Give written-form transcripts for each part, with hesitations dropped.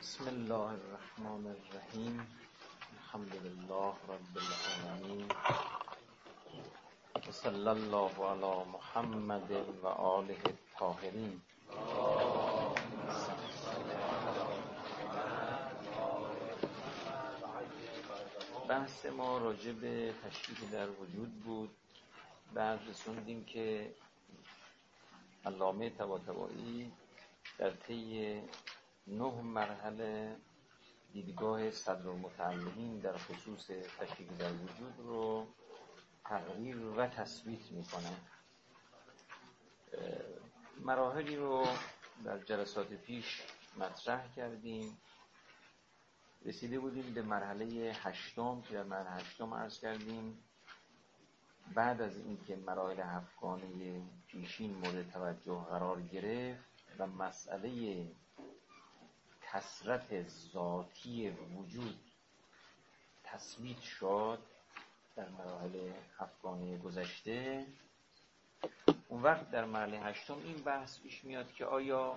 بسم الله الرحمن الرحیم. الحمد لله رب العالمین و صلی الله علی محمد و آله الطاهرین. بحث ما راجع به تشریح در وجود بود. بعد رسوندیم که علامه طباطبایی در طی 9 مرحله دیدگاه صدرالمتعلمین در خصوص تشریح در وجود رو تقریر و تثبیت میکنه. مراحلی رو در جلسات پیش مطرح کردیم. رسیده بودیم به مرحله 8 که در مرحله 8 عرض کردیم بعد از اینکه مراحل 7 پیشین مورد توجه قرار گرفت و مسئله کثرت ذاتی وجود تثبیت شد در مراحل 7 گذشته، اون وقت در مرحله 8 این بحث پیش میاد که آیا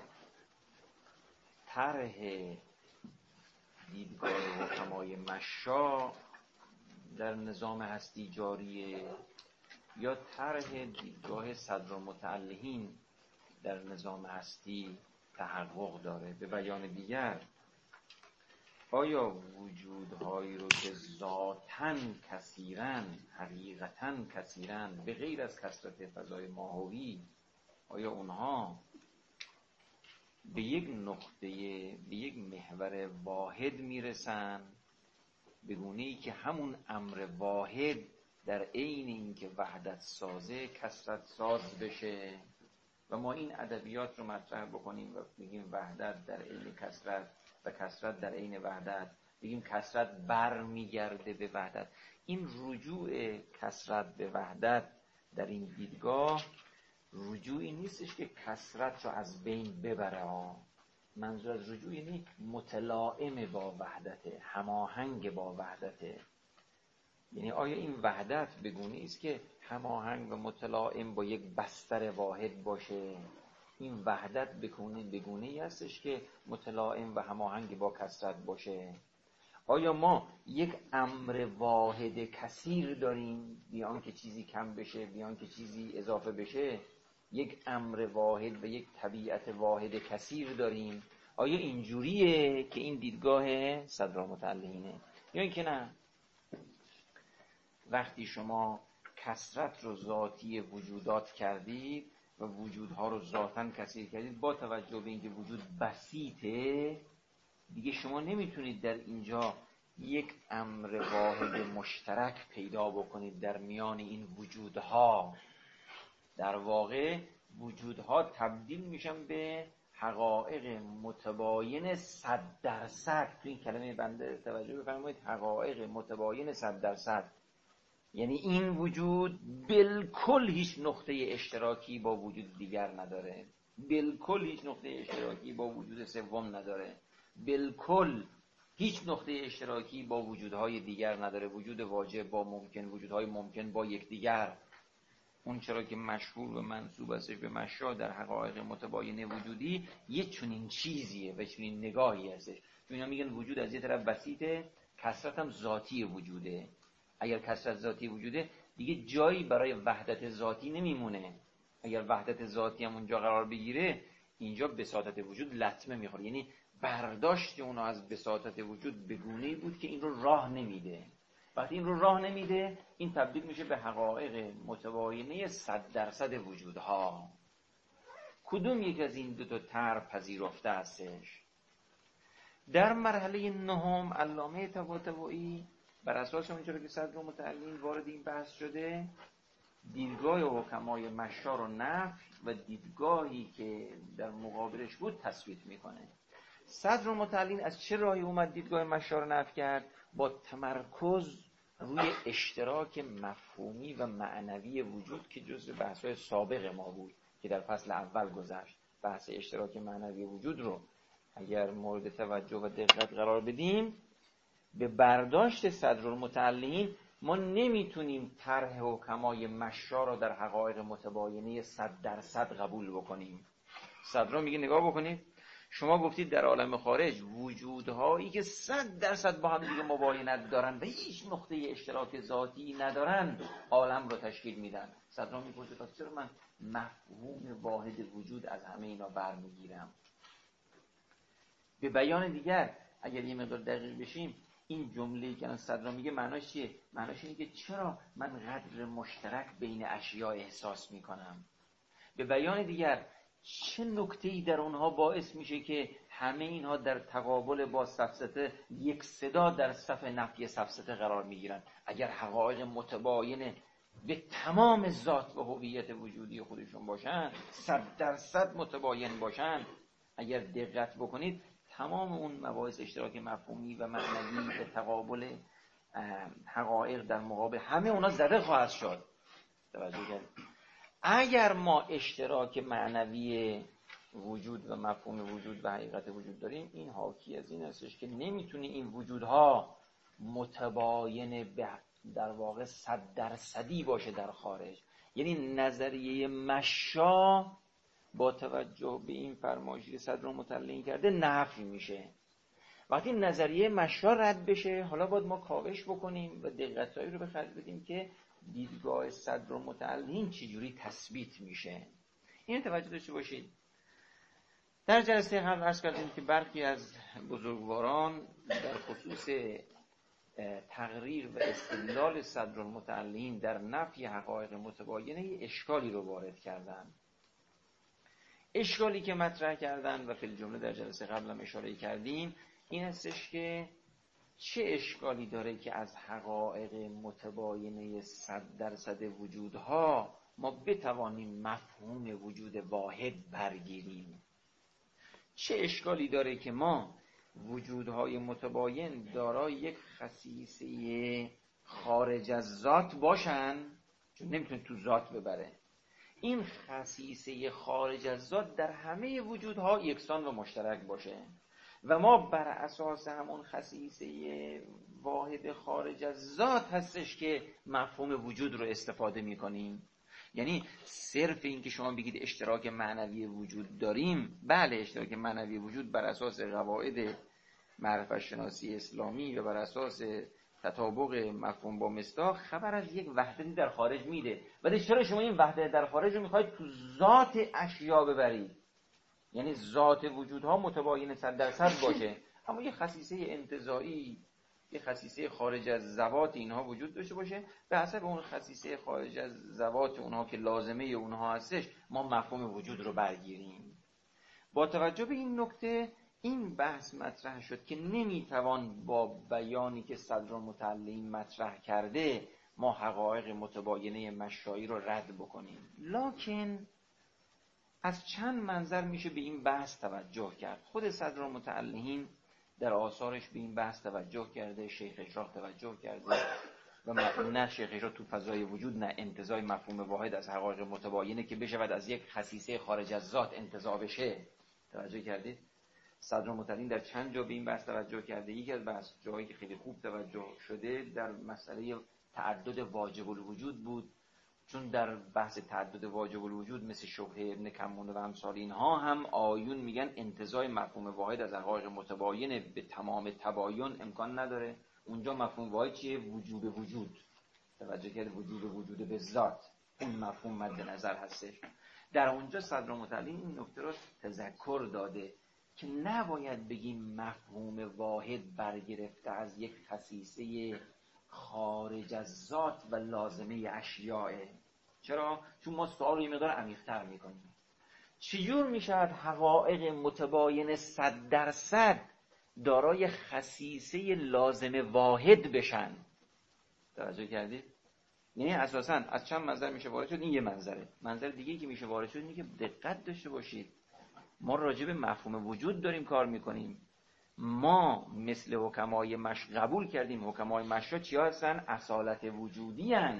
طرح دیدگاه حکمای مشا در نظام هستی جاریه یا طرح دیدگاه صدرالمتعلمین در نظام هستی تحقق داره. به بیان دیگر، آیا وجودهایی رو که ذاتاً کثیرن، حقیقتاً کثیرن، به غیر از کثرت فضای ماهوی، آیا اونها به یک نقطه، به یک محور واحد میرسن، به گونه‌ای که همون امر واحد در عین اینکه وحدت سازه کثرت ساز بشه؟ و ما این ادبیات رو مطرح بکنیم و بگیم وحدت در عین کثرت و کثرت در عین وحدت، بگیم کثرت برمیگرده به وحدت. این رجوع کثرت به وحدت در این دیدگاه رجوعی نیستش که کثرت رو از بین ببره. منظور از رجوع یعنی متلائم با وحدته، هماهنگ با وحدته. یعنی آیا این وحدت به گونه‌ای است که هماهنگ و متلائم با یک بستر واحد باشه؟ این وحدت به گونه‌ای هستش که متلائم و هماهنگ با کثرت باشه؟ آیا ما یک امر واحد کثیر داریم بیان که چیزی کم بشه، بیان که چیزی اضافه بشه؟ یک امر واحد و یک طبیعت واحد کثیر داریم؟ آیا اینجوریه که این دیدگاه صدرالمتعلمینه یا اینکه نه؟ وقتی شما کثرت رو ذاتی وجودات کردید و وجودها رو ذاتاً کثیر کردید، با توجه به اینکه وجود بسیطه، دیگه شما نمیتونید در اینجا یک امر واحد مشترک پیدا بکنید در میان این وجودها. در واقع وجودها تبدیل میشن به حقایق متباین 100%. تو این کلمه بنده توجه بفرمایید، حقایق متباین 100%. یعنی این وجود بالکل هیچ نقطه اشتراکی با وجود دیگر نداره، بالکل هیچ نقطه اشتراکی با وجود سوم نداره، بالکل هیچ نقطه اشتراکی با وجودهای دیگر نداره. وجود واجب با ممکن، وجودهای ممکن با یکدیگر. اون چرا که مشهور و منسوب استش به مشا در حقایق متباین وجودی یه چنین چیزیه و چنین نگاهی هستش. اینا میگن وجود از یه طرف بسیطه، کثرت هم ذاتی وجوده. اگر کثرت ذاتی وجوده دیگه جایی برای وحدت ذاتی نمیمونه. اگر وحدت ذاتی هم اونجا قرار بگیره، اینجا بساطت وجود لطمه میخوره. یعنی برداشت اونو از بساطت وجود به گونه‌ای بود که این رو راه نمیده. وقتی این رو راه نمیده، این تبدیل میشه به حقایق متباینه 100% وجودها. کدوم یک از این 2 طرح پذیرفته هستش؟ در مرحله 9 علامه طباطبایی بر اساس اونجوری که صدرالمتعلمین وارد این بحث شده، دیدگاه حکمای مشا رو نفی و دیدگاهی که در مقابلش بود تثبیت میکنه. صدرالمتعلمین از چه راهی اومد دیدگاه مشا رو نفی کرد؟ با تمرکز روی اشتراک مفهومی و معنوی وجود که جزء بحث‌های سابق ما بود که در فصل اول گذشت. بحث اشتراک معنوی وجود رو اگر مورد توجه و دقت قرار بدیم، به برداشت صدرالمتعلمین ما نمیتونیم طرح حکمای مشا رو در حقایق متباینه 100% قبول بکنیم. صدرا میگه نگاه بکنید، شما گفتید در عالم خارج وجودهایی که 100% با هم دیگه مباینت دارن و هیچ نقطه اشتراک ذاتی ندارن عالم رو تشکیل میدن. صدرا میپرسه پس چرا من مفهوم واحد وجود از همه اینا برمیگیرم؟ به بیان دیگر اگر یه مقدار دقیق بشیم، این جمله‌ای که صدرا میگه معناش چیه؟ معناش اینه که چرا من قدر مشترک بین اشیاء احساس میکنم. به بیان دیگر چه نکته‌ای در اونها باعث میشه که همه اینها در تقابل با سفسطه یک صدا در صف نفی سفسطه قرار میگیرن؟ اگر حقایق متباین به تمام ذات و هویت وجودی خودشون باشن، 100% متباین باشن، اگر دقت بکنید تمام اون مباحث اشتراک مفهومی و معنوی به تقابل حقایق در مقابل همه اونا زده خواهد شد. توجه کنید. اگر ما اشتراک معنوی وجود و مفهوم وجود و حقیقت وجود داریم، این حاکی از این هستش که نمیتونه این وجودها متباین در واقع 100% باشه در خارج. یعنی نظریه مشا با توجه به این فرمایشی که صدر مطلعین کرده نفی میشه. وقتی نظریه مشا رد بشه، حالا باید ما کاوش بکنیم و دقتایی رو به خرج بدیم که دیدگاه صدر مطلعین چجوری تثبیت میشه. این توجه داشته باشید. در جلسه قبل عرض کردیم که برخی از بزرگواران در خصوص تقریر و استدلال صدر المتعلین در نفی حقایق متباینه اشکالی رو وارد کردن. اشکالی که مطرح کردن و فی الجمله در جلسه قبل هم اشاره کردیم این هستش که چه اشکالی داره که از حقایق متباینه 100% وجودها ما بتوانیم مفهوم وجود واحد برگیریم؟ چه اشکالی داره که ما وجودهای متباین دارای یک خصیصه خارج از ذات باشن، چون نمیتونه تو ذات ببره، این خصیصه خارج از ذات در همه وجودها یکسان و مشترک باشه و ما بر اساس همون خصیصه واحد خارج از ذات هستش که مفهوم وجود رو استفاده میکنیم. یعنی صرف این که شما بگید اشتراک معنوی وجود داریم، بله اشتراک معنوی وجود بر اساس قواعد معرفت شناسی اسلامی و بر اساس تطابق مفهوم با مصداق خبر از یک وحدتی در خارج میده، ولی چرا شما این وحدت در خارج رو میخواید تو ذات اشیا ببرید؟ یعنی ذات وجودها متباین 100% باشه، اما یه خصیصه انتزاعی، یه خصیصه خارج از ذوات اینها وجود داشته باشه، به حسب اون خصیصه خارج از ذوات اونها که لازمه اونها هستش ما مفهوم وجود رو برگیریم. با توجه به این نکته این بحث مطرح شد که نمیتوان با بیانی که صدر مطلعین مطرح کرده ما حقایق متباینه مشایی رو رد بکنیم، لکن از چند منظر میشه به این بحث توجه کرد. خود صدر مطلعین در آثارش به این بحث توجه کرده، شیخ اشراق توجه کرده و نه شیخ اشراق تو فضای وجود نه انتزاع مفهوم واحد از حقایق متباینه که بشود از یک خصیصه خارج از ذات انتزاع بشه. توجه کردید؟ صدر مطلعین در چند جا به این بحث توجه کرده. یکی از بحث جایی که خیلی خوب توجه شده در مسئله تعدد واجب الوجود بود، چون در بحث تعدد واجب الوجود مثل شبهه ابن کمونه و امثال اینها هم آیون میگن انتزاع مفهوم واحد از حقایق متباینه به تمام تباین امکان نداره. اونجا مفهوم واحد چیه؟ وجوب وجود. توجه کرد؟ وجود به ذات، اون مفهوم مد نظر هستش. در اونجا صدر مطلعین این نکته رو تذکر داده که نباید بگیم مفهوم واحد برگرفته از یک خصیصه خارج از ذات و لازمه اشیاء. چرا؟ چون ما سوال رو یه مقدار عمیق‌تر میکنیم. چجور میشود حقایق متباین 100% دارای خصیصه لازم واحد بشن؟ توجه کردید؟ یعنی اساساً از چند منظر میشه وارد شد. این یه منظره. منظر دیگه که میشه وارد شد اینه که دقت داشته باشید ما راجع به مفهوم وجود داریم کار میکنیم. ما مثل حکمای مش قبول کردیم حکمای مشا چیا هستن؟ اصالت وجودی هن.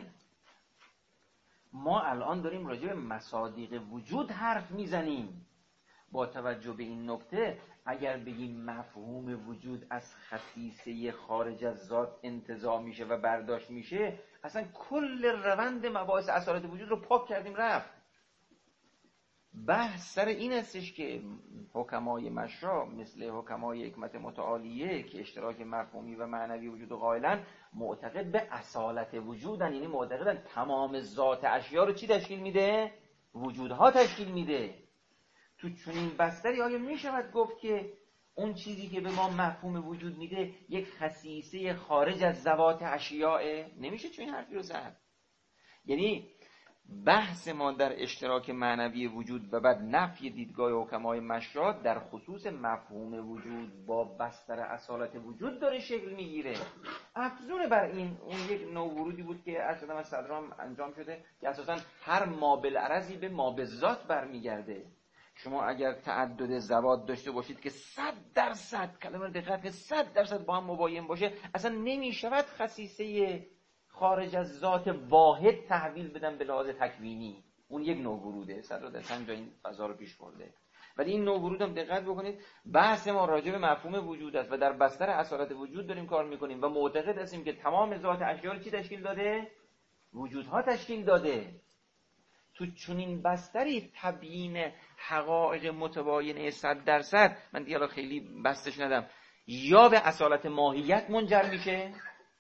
ما الان داریم راجع به مصادیق وجود حرف میزنیم. با توجه به این نکته اگر بگیم مفهوم وجود از خصیصه خارج از ذات انتزاع میشه و برداشت میشه، اصلا کل روند مباحث اصالت وجود رو پاک کردیم رفت. بحث سر این استش که حکمای مشا مثل حکمای حکمت متعالیه که اشتراک مفهومی و معنوی وجود قائلن، معتقد به اصالت وجودن، یعنی معتقدن تمام ذات اشیا رو چی تشکیل میده؟ وجودها تشکیل میده. تو چنین بستری آیا میشود گفت که اون چیزی که به ما مفهوم وجود میده یک خصیصه خارج از ذوات اشیاء؟ نمیشه چنین حرفی رو زد. یعنی بحث ما در اشتراک معنوی وجود و بعد نفی دیدگاه حکمای مشا در خصوص مفهوم وجود با بستر اصالت وجود داره شکل میگیره. افزون بر این اون یک نوع ورودی بود که از صدرام انجام شده که اساسا هر ما بالعرضی به ما بالذات برمیگرده. شما اگر تعدد ذوات داشته باشید که 100% کلمه دقت که 100% با هم مباین باشه، اصلا نمیشود خصیصه خارج از ذات واحد تحویل بدن به لحاظ تکوینی. اون یک نوع وروده، صدر در چند جا این فضا رو پیش برده. ولی این نوع ورود هم دقت بکنید بحث ما راجع به مفهوم وجود است و در بستر اصالت وجود داریم کار میکنیم و معتقد هستیم که تمام ذات اشیا رو چی تشکیل داده؟ وجودها تشکیل داده. تو چنین بستری تبیین حقایق متباینه 100%، من دیگه الان خیلی بستش ندم، یا به اصالت ماهیت منجر میشه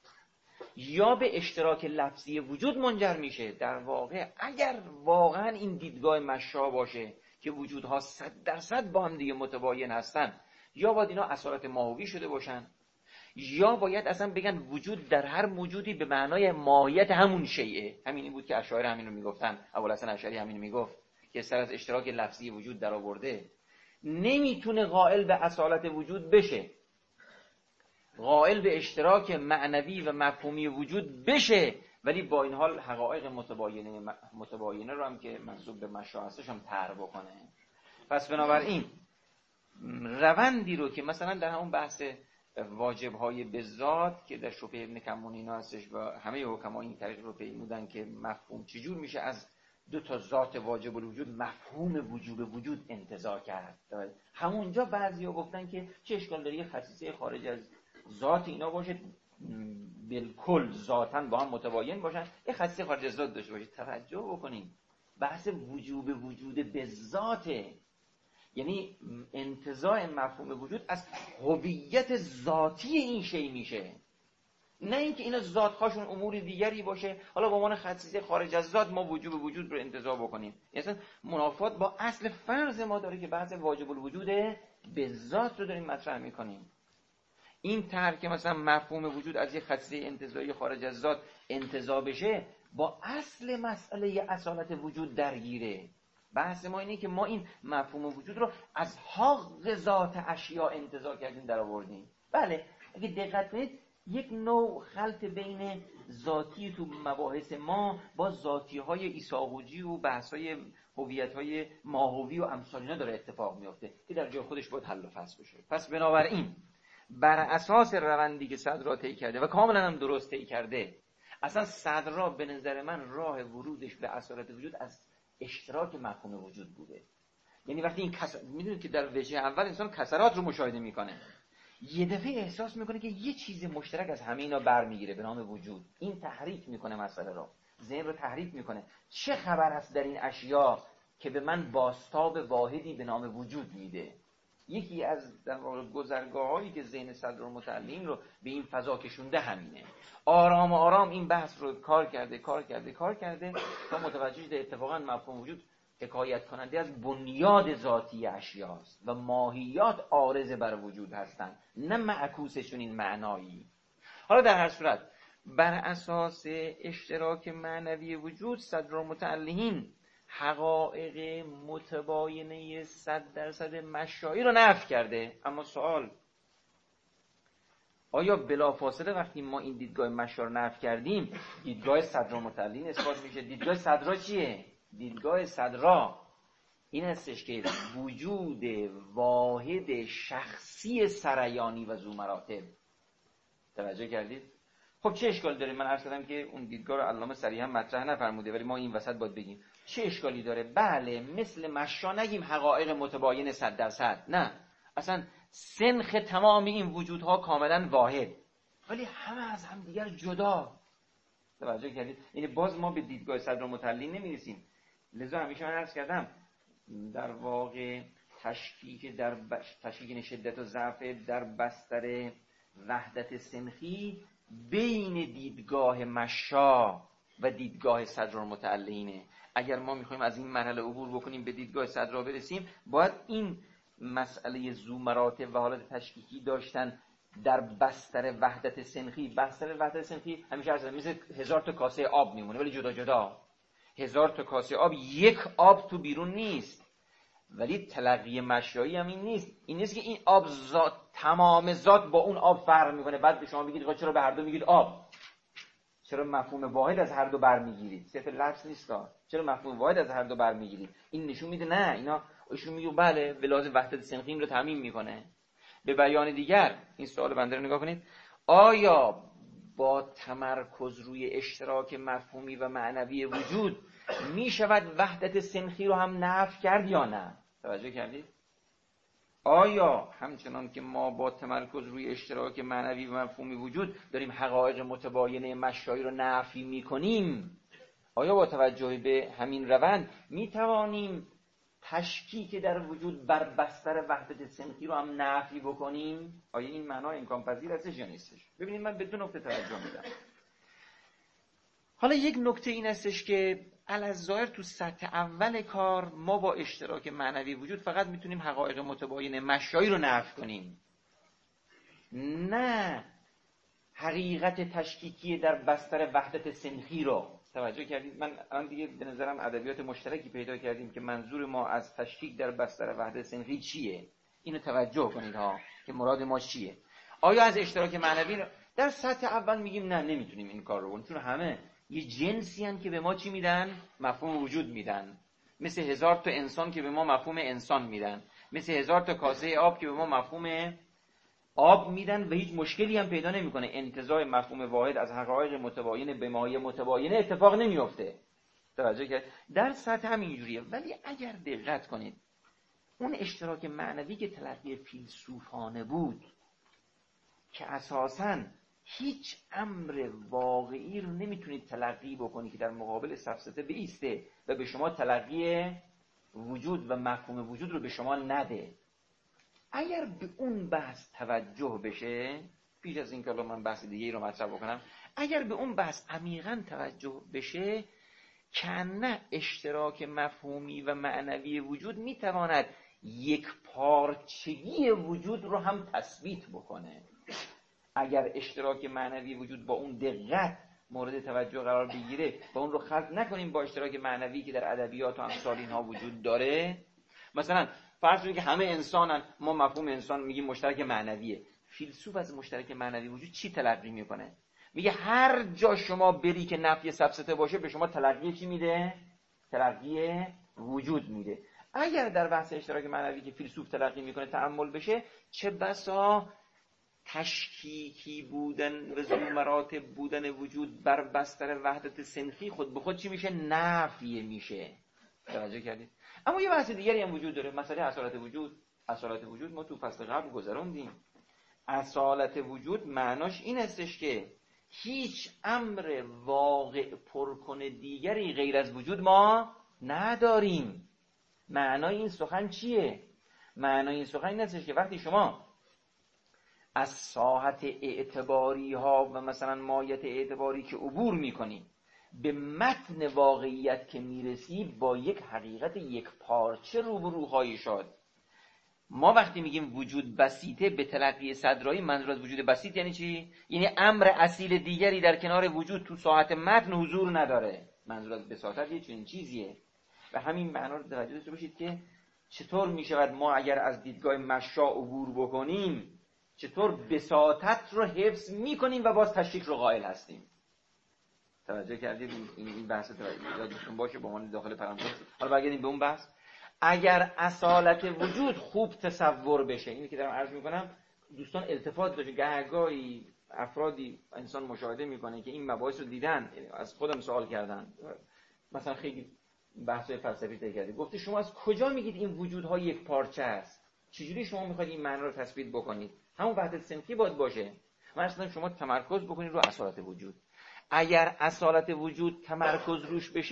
یا به اشتراک لفظی وجود منجر میشه. در واقع اگر واقعا این دیدگاه مشا باشه که وجودها 100% با هم دیگه متباین هستن، یا باید اینا اصالت ماهوی شده باشن، یا باید اصلا بگن وجود در هر موجودی به معنای ماهیت همون شیئه. همینی بود که اشاعره همین رو میگفتن. ابوالحسن اشعری همین رو میگفت که سر از اشتراک لفظی وجود در آورده. نمیتونه قائل به اصالت وجود بشه، قائل به اشتراک معنوی و مفهومی وجود بشه، ولی با این حال حقایق متباینه رو هم که منسوب به مشا هستش هم طرح بکنه. پس بنابراین روندی رو که مثلا در همون بحث واجب‌های بذات که در شبهه ابن کمون اینا هستش و همه حکما این طریق رو پیمودن که مفهوم چجور میشه از دو تا ذات واجب الوجود مفهوم وجود انتزاع کرد. همونجا بعضیا گفتن که چه اشکال داره یه خصیصه خارج از ذات اینا باشه، بالکل ذاتاً با هم متباین باشن، یه خصیصه خارج از ذات داشته باشه. توجه بکنین بحث وجود به ذاته، یعنی انتزاع مفهوم وجود از هویت ذاتی این شی میشه، نه اینکه اینا ذات‌هاشون امور دیگری باشه حالا به عنوان خصیصه خارج از ذات ما وجود رو انتزاع بکنیم. اصلا منافات با اصل فرض ما داره که بحث واجب الوجود به ذات رو داریم مطرح میکنیم. این طرح که مثلا مفهوم وجود از یک خصیصه انتزاعی خارج از ذات انتزاع بشه با اصل مسئله اصالت وجود درگیره. بحث ما اینه که ما این مفهوم وجود رو از حق ذات اشیا انتزاع کردیم در آوردیم. بله اگه دقت کنید یک نوع خلط بین ذاتی تو مباحث ما با ذاتی های ایساقوجی و بحث های هویت های ماهوی و امثال اینا داره اتفاق میفته که در جای خودش باید حل و فصل بشه. پس بنابراین بر اساس روندی که صدر طی کرده و کاملا هم درست طی کرده، اصلا صدر به نظر من راه ورودش به اصالت وجود از اشتراک مفهوم وجود بوده. یعنی وقتی این میدونید که در وجه اول انسان کسرات رو مشاهده میکنه، یه دفعه احساس میکنه که یه چیز مشترک از همه اینا برمیگیره به نام وجود. این تحریک میکنه مسئله رو، ذهن رو تحریک میکنه. چه خبر است در این اشیا که به من بازتاب واحدی به نام وجود میده؟ یکی از در واقع گذرگاه‌هایی که ذهن صدر متعلم رو به این فضا کشونده همینه. آرام آرام این بحث رو کار کرده تا متوجه شده اتفاقا مفهوم وجود حکایت کننده از بنیاد ذاتی اشیاست و ماهیات عارض بر وجود هستند، نه معکوسشون این معنایی. حالا در هر صورت بر اساس اشتراک معنوی وجود صدر متعلهین حقایق متباینه 100% مشایی رو نفی کرده. اما سوال آیا بلافاصله وقتی ما این دیدگاه مشا رو نفی کردیم دیدگاه صدر متعلهین اثبات میشه؟ دیدگاه صدرا چیه؟ دیدگاه صدرا این هستش که وجود واحد شخصی سریانی و ذو مراتب. توجه کردید؟ خب چه اشکالی داره؟ من عرض کردم که اون دیدگاه رو علامه صریحا مطرح نفرموده ولی ما این وسط باید بگیم چه اشکالی داره. بله مثل مشا نگیم حقایق متباین 100%، نه اصلا سنخ تمام این وجودها کاملا واحد ولی همه از هم دیگر جدا. توجه کردید؟ یعنی باز ما به دیدگاه صدر متعلم نمیرسیم. لذا همیشه من عرض کردم در واقع تشکیک شدت و ضعف در بستر وحدت سنخی بین دیدگاه مشا و دیدگاه صدرالمتعلقینه. اگر ما میخوایم از این مرحله عبور بکنیم به دیدگاه صدرا برسیم، باید این مسئله ذومراتب و حالت تشکیکی داشتن در بستر وحدت سنخی. بستر وحدت سنخی همیشه از مثل 1000 تا کاسه آب میمونه ولی جدا جدا. 1000 تا کاسه آب، یک آب تو بیرون نیست. ولی تلقی مشایی هم این نیست. این نیست که این آب ذات، تمام ذات با اون آب فرق میکنه بعد به شما بگید چرا به هر دو میگید آب؟ چرا مفهوم واحد از هر دو برمیگیرید؟ صرف لفظ نیست. چرا مفهوم واحد از هر دو برمیگیرید؟ این نشون میده نه، اینا ایشون میگه بله ولازم وحدت سنخی رو تضمین میکنه. به بیان دیگر این سوال بنده رو نگاه کنید، آیا با تمرکز روی اشتراک مفهومی و معنوی وجود می شود وحدت سنخی رو هم نفی کرد یا نه؟ توجه کردید؟ آیا همچنان که ما با تمرکز روی اشتراک معنوی و مفهومی وجود داریم حقایق متباینه مشایی رو نفی می کنیم، آیا با توجه به همین روند می توانیم تشکیک در وجود بر بستر وحدت سنخی رو هم نفی بکنیم؟ آیا این معنا امکان پذیر هستش یا نیستش؟ ببینید من به دو نکته توجه میدم. حالا یک نکته این هستش که الظاهر تو سطح اول کار ما با اشتراک معنوی وجود فقط میتونیم حقایق متباین مشایی رو نفی کنیم، نه حقیقت تشکیکی در بستر وحدت سنخی رو. توجه کردید؟ من الان دیگه به نظرم ادبیات مشترکی پیدا کردیم که منظور ما از تشکیک در بستر وحدت سنخی چیه. اینو توجه کنید ها که مراد ما چیه. آیا از اشتراک معنوی در سطح اول میگیم نه نمیتونیم این کار رو کنیم، چون همه یه جنسی هن که به ما چی میدن؟ مفهوم وجود میدن. مثل 1000 تا انسان که به ما مفهوم انسان میدن، مثل 1000 تا کاسه آب که به ما مفهوم آب میدن و هیچ مشکلی هم پیدا نمیکنه. انتزاع مفهوم واحد از حقایق متباین به ماهی متباینه اتفاق نمیفته. توجه کرد؟ در سطح هم اینجوریه. ولی اگر دقت کنید اون اشتراک معنوی که تلقی فیلسوفانه بود که اساساً هیچ امر واقعی رو نمیتونید تلقی بکنی که در مقابل سفسطه بیسته و به شما تلقی وجود و مفهوم وجود رو به شما نده. اگر به اون بحث توجه بشه، پیش از این که من بحث دیگه رو مطرح بکنم، اگر به اون بحث عمیقاً توجه بشه، کنه اشتراک مفهومی و معنوی وجود میتواند یک پارچگی وجود رو هم تثبیت بکنه. اگر اشتراک معنوی وجود با اون دقت مورد توجه قرار بگیره و اون رو خلط نکنیم با اشتراک معنوی که در ادبیات و امثال اینها وجود داره، مثلا فرض کنید که همه انسانن، ما مفهوم انسان میگیم مشترک معنویه. فیلسوف از مشترک معنوی وجود چی تلقی میکنه؟ میگه هر جا شما بری که نفی سفسطه باشه به شما تلقی چی میده؟ تلقی وجود میده. اگر در بحث اشتراک معنوی که فیلسوف تلقی میکنه تأمل بشه، چه بسا تشکیکی بودن و ذومراتب بودن وجود بر بستر وحدت سنخی خود به خود چی میشه؟ نفی میشه. توجه کردید؟ اما یه بحث دیگری هم وجود داره، مسئله اصالت وجود. اصالت وجود ما تو فصل قبل گذروندیم. اصالت وجود معناش این هستش که هیچ امر واقع پرکن دیگری غیر از وجود ما نداریم. معنای این سخن چیه؟ معنای این سخن این هستش که وقتی شما از ساحت اعتباری ها و مثلا ماهیت اعتباری که عبور میکنی به متن واقعیت که میرسی، با یک حقیقت یک پارچه روبرو خواهی شد. ما وقتی میگیم وجود بسیطه به تلقی صدرایی، منظور از وجود بسیط یعنی چی؟ یعنی امر اصیل دیگری در کنار وجود تو ساحت متن حضور نداره. منظور از بساطت یه چنین چیزیه. و همین معنا رو توجه داشته باشید که چطور میشود ما اگر از دیدگاه مشا عبور بکنیم چطور بساطت رو حفظ میکنیم و باز تشکیک رو قائل هستیم. توجه کردید؟ این بحث یادتون باشه با من داخل پرانتز. حالا برگردیم به اون بحث. اگر اصالت وجود خوب تصور بشه، اینی که دارم عرض میکنم دوستان التفات داشته، گهگاهی افرادی انسان مشاهده میکنه که این مباحث رو دیدن، از خودم سوال کردن، مثلا خیلی بحث‌های فلسفی طی کردید، گفته شما از کجا میگید این وجودها یک پارچه است؟ چجوری شما میخواید این معنی رو تثبیت بکنید؟ همون وحدت سنخی باید باشه. من اصلا شما تمرکز بکنید رو اصالت وجود. اگر اصالت وجود تمرکز روش بشه،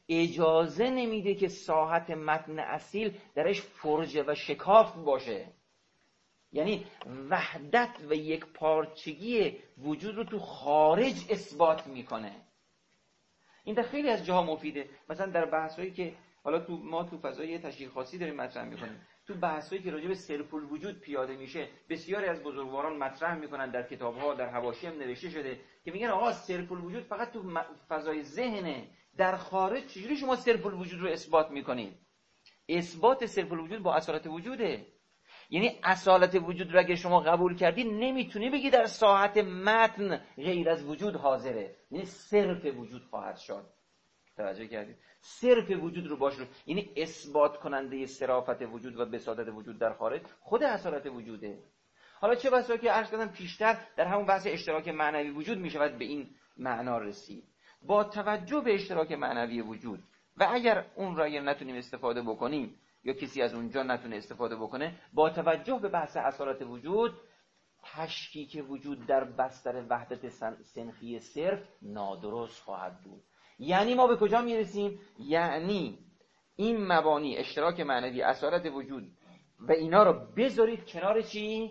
اجازه نمیده که ساحت متن اصیل درش فرجه و شکاف باشه. یعنی وحدت و یک پارچگی وجود رو تو خارج اثبات میکنه. این در خیلی از جاها مفیده. مثلا در بحثایی که حالا ما تو فضای تشریح خاصی داریم مطرح میکنیم، تو بحثایی که راجع به صرف الوجود پیاده میشه، بسیاری از بزرگواران مطرح میکنن، در کتابها در حواشی هم نوشته شده که میگن آقا صرف الوجود فقط تو فضای ذهنه، در خارج چجوری شما صرف الوجود رو اثبات میکنید؟ اثبات صرف الوجود با اصالت وجوده. یعنی اصالت وجود رو اگه شما قبول کردی نمیتونی بگی در ساحت متن غیر از وجود حاضره، یعنی صرف وجود خواهد شد. توجه کردید؟ صرف وجود رو باش رو، یعنی اثبات کننده صرافت وجود و بساطت وجود در خارج خود اصالت وجوده. حالا چه بسا که عرض کردم پیشتر در همون بحث اشتراک معنوی وجود میشود به این معنا رسید. با توجه به اشتراک معنوی وجود و اگر اون را نتونیم استفاده بکنیم یا کسی از اونجا نتونه استفاده بکنه، با توجه به بحث اصالت وجود، تشکیک وجود در بستر وحدت سنخی صرف نادرست خواهد بود. یعنی ما به کجا میرسیم؟ یعنی این مبانی اشتراک معنوی، اصالت وجود و اینا رو بذارید کنار چی؟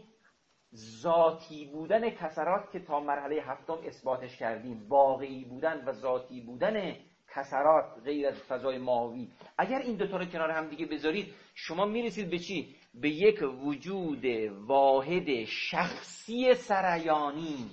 ذاتی بودن کسرات که تا مرحله هفتم اثباتش کردیم، واقعی بودن و ذاتی بودن کسرات غیر از فضای ماهوی. اگر این دوتا رو کنار هم دیگه بذارید، شما میرسید به چی؟ به یک وجود واحد شخصی سریانی.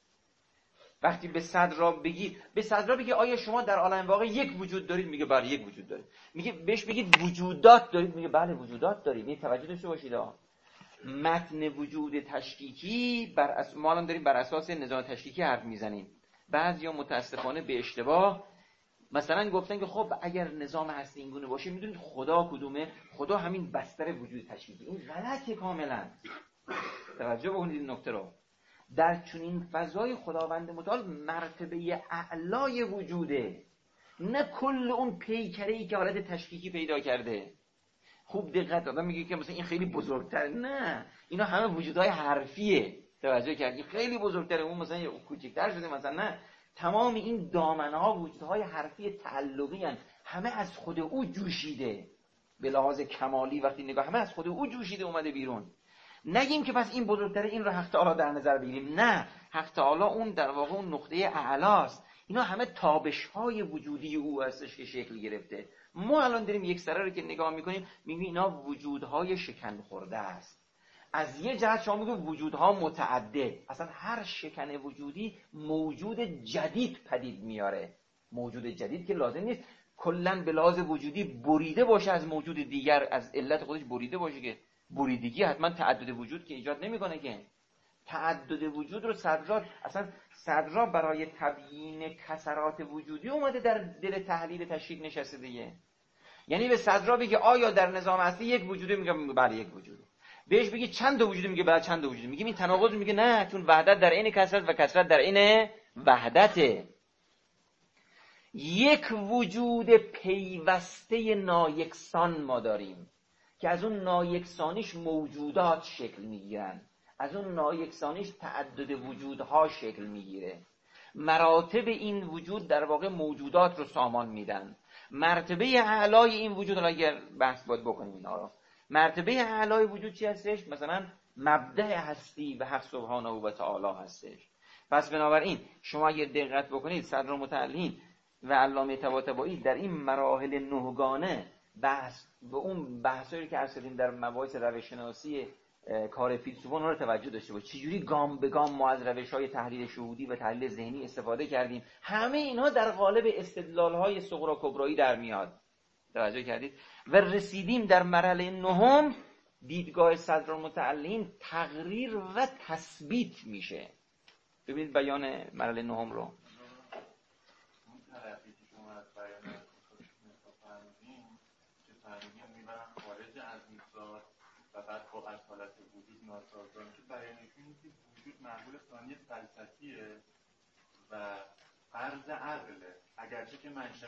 وقتی به صدرا بگید، به صدرا بگید آیا شما در عالم واقع یک وجود دارید؟ میگه بله یک وجود دارید. میگه بهش بگید وجودات دارید؟ میگه بله وجودات دارید. این توجه داشته باشید متن وجود تشکیکی ما الان داریم بر اساس نظام تشکیکی حرف میزنیم. بعضیا متاسفانه به اشتباه مثلا گفتن که خب اگر نظام هستی اینگونه باشه، میدونید خدا کدومه؟ خدا همین بستر وجود تشکیکی. این غلطه کاملا. توجه بکنید این نکته رو. در چنین فضای خداوند متعال مرتبه اعلای وجوده، نه کل اون پیکره‌ای که حالت تشکیکی پیدا کرده. خوب دقت آدم میگه که مثلا این خیلی بزرگتر، نه، اینا همه وجودهای حرفیه. توجه کردی؟ خیلی بزرگتره، اون مثلا کوچیک‌تر شده مثلا، نه، تمام این دامنه‌ها وجودهای حرفی تعلقی هستند، همه از خود او جوشیده. به لحاظ کمالی وقتی نگاه، همه از خود او جوشیده اومده بیرون. نگیم که پس این بزرگتره این رو حق تعالی در نظر بگیریم، نه، حق تعالی اون در واقع اون نقطه اعلاست. اینا همه تابش‌های وجودی او هستش که شکل گرفته. ما الان داریم یک سره رو که نگاه میکنیم میگیم اینا وجودهای شکن خورده است. از یه جهت شما میگیم وجودها متعدد، اصلا هر شکن وجودی موجود جدید پدید میاره. موجود جدید که لازم نیست کلن به لحاظ وجودی بریده باشه از موجود دیگر، از علت خودش بریده باشه، که بریدگی حتما تعدد وجود که ایجاد نمیکنه. که تعدد وجود رو صدرا برای تبیین کسرات وجودی اومده در دل تحلیل تشکیک نشسته دیگه. یعنی به صدرا بگی آیا در نظام اصلی یک وجوده؟ میگه بله یک وجوده. بهش بگی چند تا وجوده؟ میگه بله چند تا وجوده. میگیم این تناقض؟ میگه نه، چون وحدت در عین کسرت و کسرت در عین وحدته. یک وجود پیوسته نایکسان ما داریم که از اون نایکسانیش موجودات شکل میگیرن، از اون نایکسانیش تعدد وجودها شکل میگیره. مراتب این وجود در واقع موجودات رو سامان میدن. مرتبه اعلای این وجود، اگر بحث باید بکنیم اینا رو، مرتبه اعلای وجود چی هستش؟ مثلا مبدأ هستی و حق سبحانه و تعالی هستش. پس بنابراین شما اگر دقت بکنید، صدرالمتعلین و علامه طباطبایی در این مراحل نهگانه بحث به اون بحثایی که عرض کردیم در مباحث روش‌شناسی کار فیلسوفان رو توجه داشته باشه، چجوری گام به گام ما از روش‌های تحلیل شهودی و تحلیل ذهنی استفاده کردیم. همه اینا در قالب استدلال‌های صغرا کبرایی در میاد. توجه کردید؟ و رسیدیم در مرحله نهم، دیدگاه صدرالمتعلین تقریر و تثبیت میشه. ببینید بیان مرحله نهم رو. و بعد با اصالت وجود ناسازگار که برای نشون که وجود معمول ثانی فلسفیه و فرض عقله، اگرچه که منشأ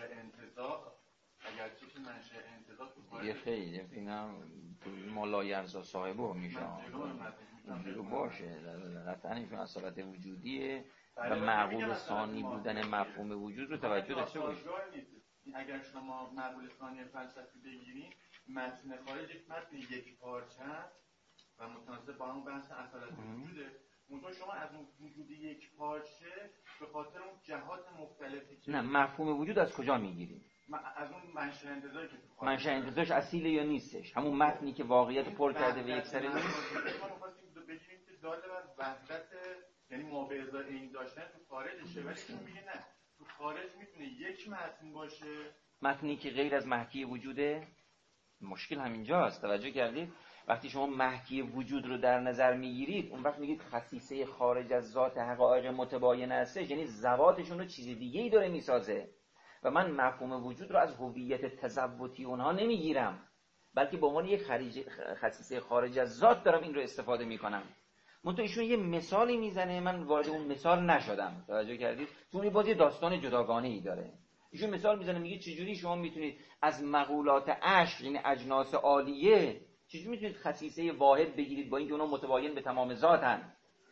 انتزاع یه خیلی اینا ما لایرزا صاحبه میشه اینجور باشه. قطعا ایشون اصالت وجودیه و معقول ثانی بودن مفهوم وجود رو توجه داشته باشه. اگر شما معقول ثانی فلسفی بگیریم، متن خارج یک متن یک پارچه و متناسب با همون بحث اصالت وجوده. اونطور شما از وجود یک پارچه به خاطر اون جهات مختلفی که نه، مفهوم وجود از کجا میگیریم؟ از اون منشأ انتزاعی که تو منشأ انتزاعش اصیله یا نیستش؟ همون متنی که واقعیت پر کرده به یک سره نیست. ما می‌خواستیم بگیم که داده بر وحدت، یعنی ما به ازای این داشتن تو خارجشه، ولی چون میگه نه، تو خارج میتونه یک متن باشه، متنی که غیر از محکی وجوده. مشکل همینجاست. توجه کردید؟ وقتی شما محکی وجود رو در نظر میگیرید، اون وقت میگید خصیصه خارج از ذات حقایق متباینه هستش، یعنی ذواتشون رو چیز دیگه‌ای داره میسازه و من مفهوم وجود رو از هویت تذوتی اونها نمیگیرم، بلکه به عنوان یک خصیصه خارج از ذات دارم این رو استفاده میکنم. منتها ایشون یه مثالی میزنه، من وارد اون مثال نشدم. توجه کردید؟ چون این بازی داستان جداگانه‌ای داره. ایشون مثال میزنه، میگه چجوری شما میتونید از مقولات عشق، یعنی اجناس عالیه، چجوری میتونید خصیصه واحد بگیرید با اینکه اونا متباین به تمام ذاتن.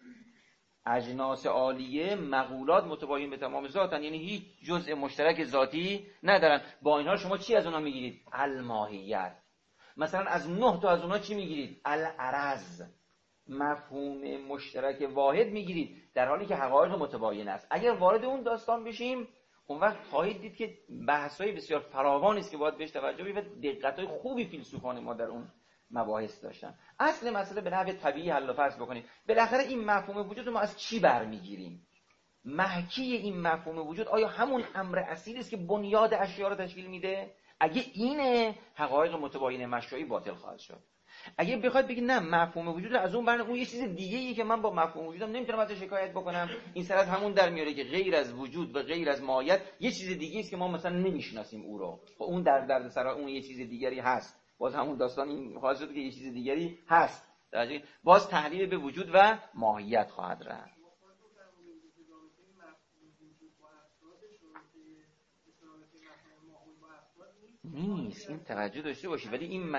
اجناس عالیه مقولات متباین به تمام ذاتن، یعنی هیچ جزء مشترک ذاتی ندارن. با این حال شما چی از اونا میگیرید؟ الماهیت. مثلا از 9 تا از اونا چی میگیرید؟ العرض، مفهوم مشترک واحد میگیرید، در حالی که حقایق متباین است. اگر وارد اون داستان بشیم، اون وقت خواهید دید که بحث‌های بسیار فراوانی است که باید بهش توجه کنید و دقت‌های خوبی فیلسوفان ما در اون مباحث داشتن. اصل مسئله به نحو طبیعی حل و فصل بکنید. بالاخره این مفهوم وجود رو ما از چی برمیگیریم؟ محکی این مفهوم وجود آیا همون امر اصیلی است که بنیاد اشیا رو تشکیل میده؟ اگه اینه، حقایق متباین مشروعی باطل خواهد شد. اگه بخواید بگید نه، مفهوم وجود از اون برن، اون یه چیز دیگه‌ایه که من با مفهوم وجودم نمیتونم ازش شکایت بکنم، این سر از همون در میاره که غیر از وجود و غیر از ماهیت یه چیز دیگه است که ما مثلا نمیشناسیم او رو. خب اون در دردسر اون یه چیز دیگری هست. باز همون داستان این خواهد شد که یه چیز دیگری هست. باز تحلیل به وجود و ماهیت خواهد رفت. نیست، این توجه داشته باشید. ولی این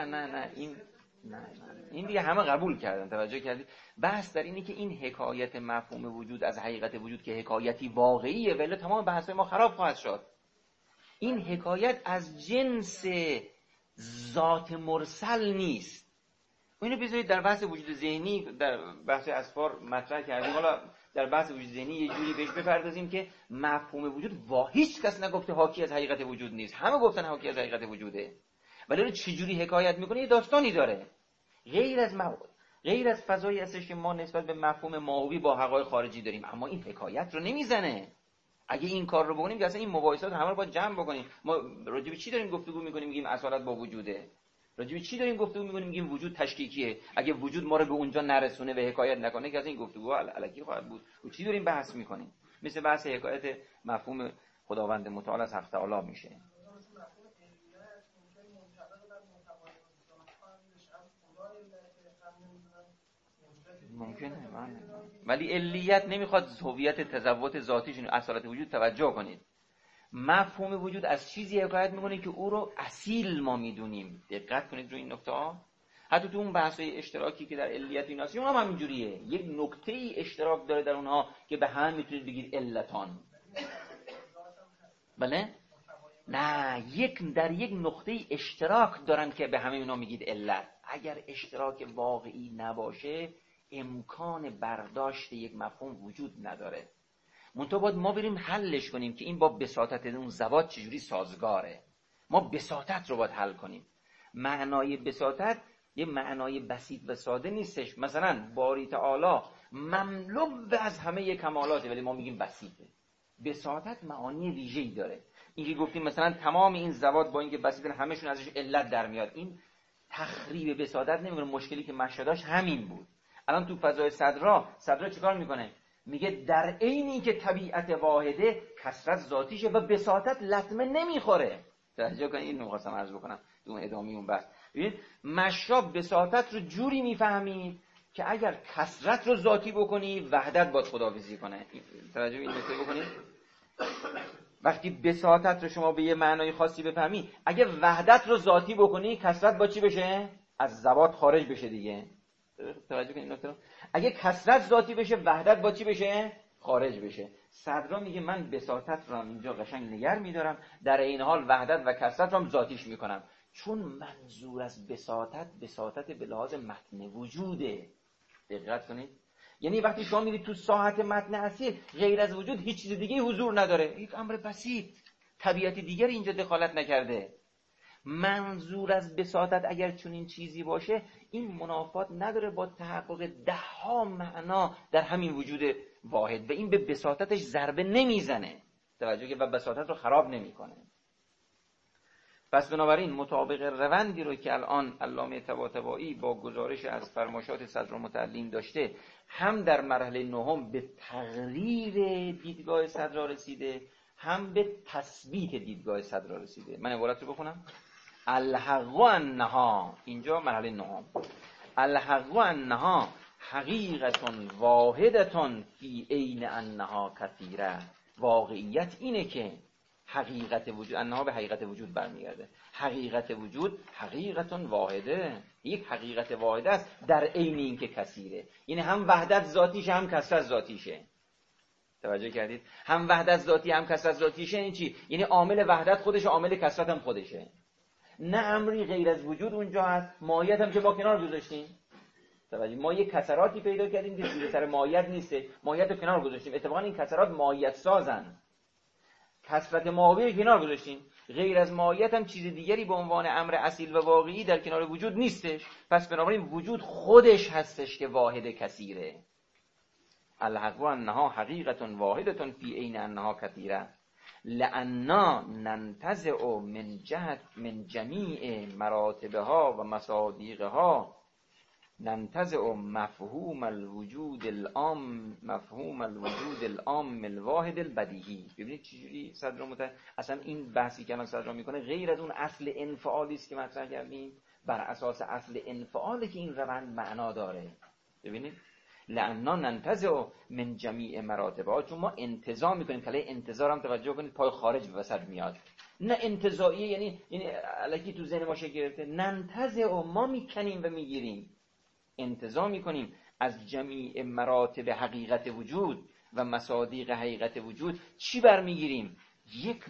این دیگه همه قبول کردن. توجه کردید؟ بحث در اینه که این حکایت مفهوم وجود از حقیقت وجود که حکایتی واقعیه، ولی تمام بحث‌های ما خراب خواهد شد. این حکایت از جنس ذات مرسل نیست. اینو بذارید در بحث وجود ذهنی، در بحث اسفار مطرح کردیم. حالا در بحث وجود ذهنی یه جوری بهش بپردازیم که مفهوم وجود هیچ کس نگفته حاکی از حقیقت وجود نیست، همه گفتن حاکی از حقیقت وجوده. ولی چجوری حکایت میکنه؟ یه داستانی داره. غیر از فضایی هستش که ما نسبت به مفهوم ماهوی با حقایق خارجی داریم، اما این حکایت رو نمیزنه. اگه این کار رو بکنیم که اصلا این مباحثات همه رو باید جمع بکنیم. ما راجع به چی داریم گفتگو میکنیم؟ میگیم اصالت با وجوده. راجع به چی داریم گفتگو میکنیم؟ میگیم وجود تشکیکیه. اگه وجود ما رو به اونجا نرسونه و حکایت نکنه که از این گفتگوها الکی خواهد بود. و چی داریم بحث میکنیم؟ مثل بحث حکایت مفهوم خداوند متعال از حق تعالی میشه. ممکنه، ولی علیت نمیخواد هویت تضوت ذاتیشون اصالت وجود. توجه کنید، مفهوم وجود از چیزی حکایت میکنه که او رو اصیل ما میدونیم. دقت کنید روی این نکته ها. حتی تو اون بحث‌های اشتراکی که در علیت ایناست، اونها هم همینجوریه. یک نکته‌ای اشتراک داره در اونها که به هم میتونید بگید علتان. بله؟ نه، در یک نقطه اشتراک دارن که به همه اونا میگید علت. اگر اشتراک واقعی نباشه، امکان برداشت یک مفهوم وجود نداره. منتها باید ما بریم حلش کنیم که این با بساطت اون ذوات چجوری سازگاره. ما بساطت رو باید حل کنیم. معنای بساطت یه معنای بسیط و ساده نیستش. مثلا باری تعالی مملو از همه کمالاته، ولی ما میگیم بسیطه. بساطت معانی ویژه‌ای داره. اینکه گفتیم مثلا تمام این ذوات با اینکه بسیطن همشون ازش علت در میاد، این تخریب بساطت نمیکنه. مشکلی که مشهداش همین بود. الان تو فضای صدرا چیکار میکنه؟ میگه در عین اینکه طبیعت واحده، کثرت ذاتیشه و بساطت لطمه نمیخوره. توجه کنید، این نقطه عرض بکنم تو ادامه اون بحث. ببینید مشرب بساطت رو جوری میفهمید که اگر کثرت رو ذاتی بکنی، وحدت باید خداویزی کنه. توجه این نکته بکنید. وقتی بساطت رو شما به یه معنای خاصی بفهمی، اگه وحدت رو ذاتی بکنی، کثرت با چی بشه؟ از ذوات خارج بشه دیگه. توجه کنید نکته. اگه کثرت ذاتی بشه، وحدت با چی بشه؟ خارج بشه. صدرا میگه من بساطت رو هم اینجا قشنگ نگر میدارم، در این حال وحدت و کثرت رو هم ذاتیش میکنم، چون منظور از بساطت به لحاظ متن وجوده. دقت کنید، یعنی وقتی شما میرید تو ساحت متن اصیل، غیر از وجود هیچ چیز دیگه حضور نداره، یک امر بسیط، طبیعت دیگر اینجا دخالت نکرده. منظور از بساطت اگر چنین چیزی باشه، این منافات نداره با تحقق دهها معنا در همین وجود واحد و این به بساطتش ضربه نمیزنه، توجه که و بساطت رو خراب نمیکنه. پس بنابراین مطابق روندی رو که الان علامه طباطبایی با گزارش از فرمایشات صدرالمتعلیم داشته، هم در مرحله نهم به تقریر دیدگاه صدرا رسیده، هم به تثبیت دیدگاه صدرا رسیده. من عبارت رو بخونم: الحق انها، اینجا مرحله نهم، الحق انها حقیقت واحدتون فی عین انها کثیره. واقعیت اینه که حقیقت وجود، انها به حقیقت وجود برمیگرده، حقیقت وجود حقیقت واحده، یک حقیقت واحده است در عین این که کثیره. یعنی هم وحدت ذاتیشه هم کثرت ذاتیشه. توجه کردید؟ هم وحدت ذاتی هم کثرت ذاتیشه. این چی؟ یعنی عامل وحدت خودشه، عامل کثرت هم خودشه. نه امری غیر از وجود اونجا هست، ماهیت هم که با کنار گذاشتیم. توجه، ما یک کثراتی پیدا کردیم که زیر سر ماهیت نیسته، ماهیت رو کنار گذاشتیم. اتفاقا این کثرات ماهیت سازن، کثرت ماهی کنار گذاشتیم. غیر از ماهیت هم چیز دیگری به عنوان امر اصیل و واقعی در کنار وجود نیستش. پس بنابراین وجود خودش هستش که واحد کثیره. الحق انها حقیقت واحدتون فی عین انها کثیره لأننا ننتزع من جمیع مراتبها و مصادیقها، ننتزع مفهوم الوجود العام الواحد البدیهی. ببینید چجوری صدر اصلا این بحثی که الان صدر میکنه غیر از اون اصل انفعالی است که مطرح کردیم، بر اساس اصل انفعالی که این روند معنا داره. ببینید لأننا ننتزع من جمیع مراتبها، چون ما انتزاع میکنیم. کله انتزاع هم توجه کنید پای خارج به وسط میاد، نه انتزاعیه، یعنی الکی تو ذهن ما شکل گرفته. ننتزع، ما میکنیم و میگیریم، انتزاع میکنیم از جمیع مراتب حقیقت وجود و مصادیق حقیقت وجود. چی برمیگیریم؟ یک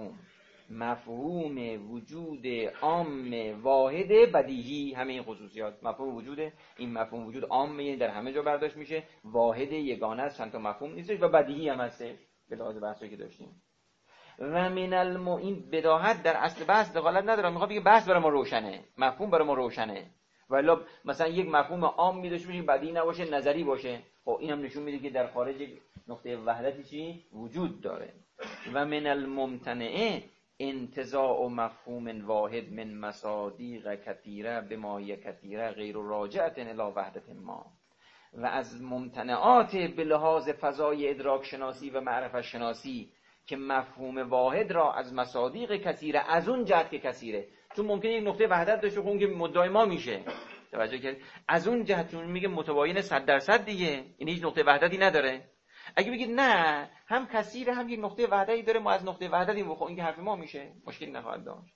مفهوم وجود عام واحد بدیهی. همه این خصوصیات مفهوم وجوده، این مفهوم وجود عامه، در همه جا برداشت میشه، واحد یگانه است، چند تا مفهوم نیستش و بدیهی هم هستش به لحاظ بحثی که داشتیم. و من این بداهت در اصل بحث دخالت نداره، میخواد بگه بحث برای ما روشنه، مفهوم برای ما روشنه. ولی مثلا یک مفهوم عام میداشته باشه، بدیهی نباشه، نظری باشه، خب این هم نشون میده که در خارج نقطه وحدتی چی وجود داره. و من الممتنعه انتزاع مفهوم واحد من مصادیق کثیره به ماهی کثیره غیر راجعت الی وحدت ما. و از ممتنعات به لحاظ فضای ادراک شناسی و معرفت شناسی که مفهوم واحد را از مصادیق کثیره، از اون جهت که کثیره، چون ممکنه یک نقطه وحدت داشته خون که مدعای ما میشه، توجه کردید؟ از اون جهت چون میگه متباین 100% دیگه، این هیچ نقطه وحدتی نداره. اگه بگید نه هم کثیره هم یک نقطه وحدتی داره، ما از نقطه وحدتی بخو، این که حرف ما میشه، مشکلی نخواهد داشت.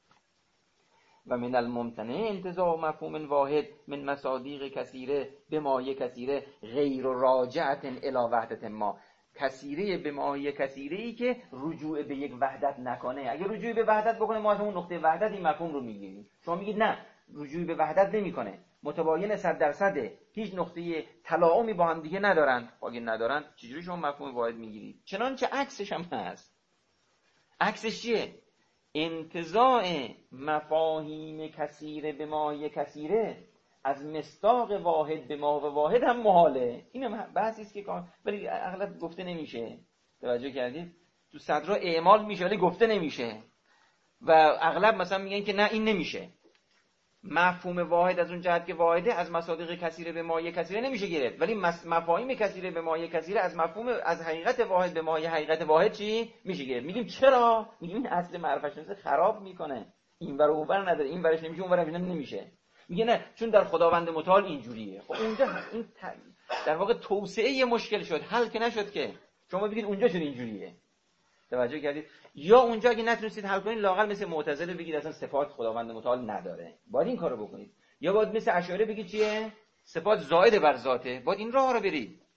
و من الممتنع انتزاع مفهوم واحد من مصادیق کثیره به مایه کثیره غیر راجعت الی وحدت ما. کثیره به ماهی کثیره‌ای که رجوع به یک وحدت نکنه. اگه رجوع به وحدت بکنه، ما از اون نقطه وحدت این مفهوم رو میگیریم. شما میگید نه، رجوع به وحدت نمیکنه، متباین 100%، هیچ نقطه تلاعمی با هم دیگه ندارن. اگه ندارن چجوری شما مفهوم واحد میگیرید؟ چنانچه عکسش هم هست. عکسش چیه؟ انتزاع مفاهیم کثیره به ماهی کثیره از مصداق واحد به ما و واحد هم محاله. این هم بحثی است که ولی اغلب گفته نمیشه. توجه کردید؟ تو صدرا اعمال میشه ولی گفته نمیشه و اغلب مثلا میگن که نه این نمیشه. مفهوم واحد از اون جهت که واحده از مصادیق کثیره به مایه کثیره نمیشه گرفت، ولی مفاهیم کثیره به مایه کثیره از مفهوم از حقیقت واحد به مایه حقیقت واحد چی میشه گرفت. میگیم چرا؟ میگیم این اصل معرفت شناسی خراب میکنه، این ور اون ور نداره، این ورش نمیشه اون ورش نمیشه. میگه نه چون در خداوند متعال اینجوریه. خب اونجا این در واقع توسعه مشکل شد، حل که نشد که شما بگید اونجا چون اینجوریه. توجه کردید؟ یا اونجا اگه نتونستید حل کنید، لااقل مثل معتزله بگید اصلا صفات خداوند متعال نداره، باید این کارو بکنید. یا باید مثل اشاعره بگید چیه؟ صفات زائد بر ذاته، باید این راه رو برید.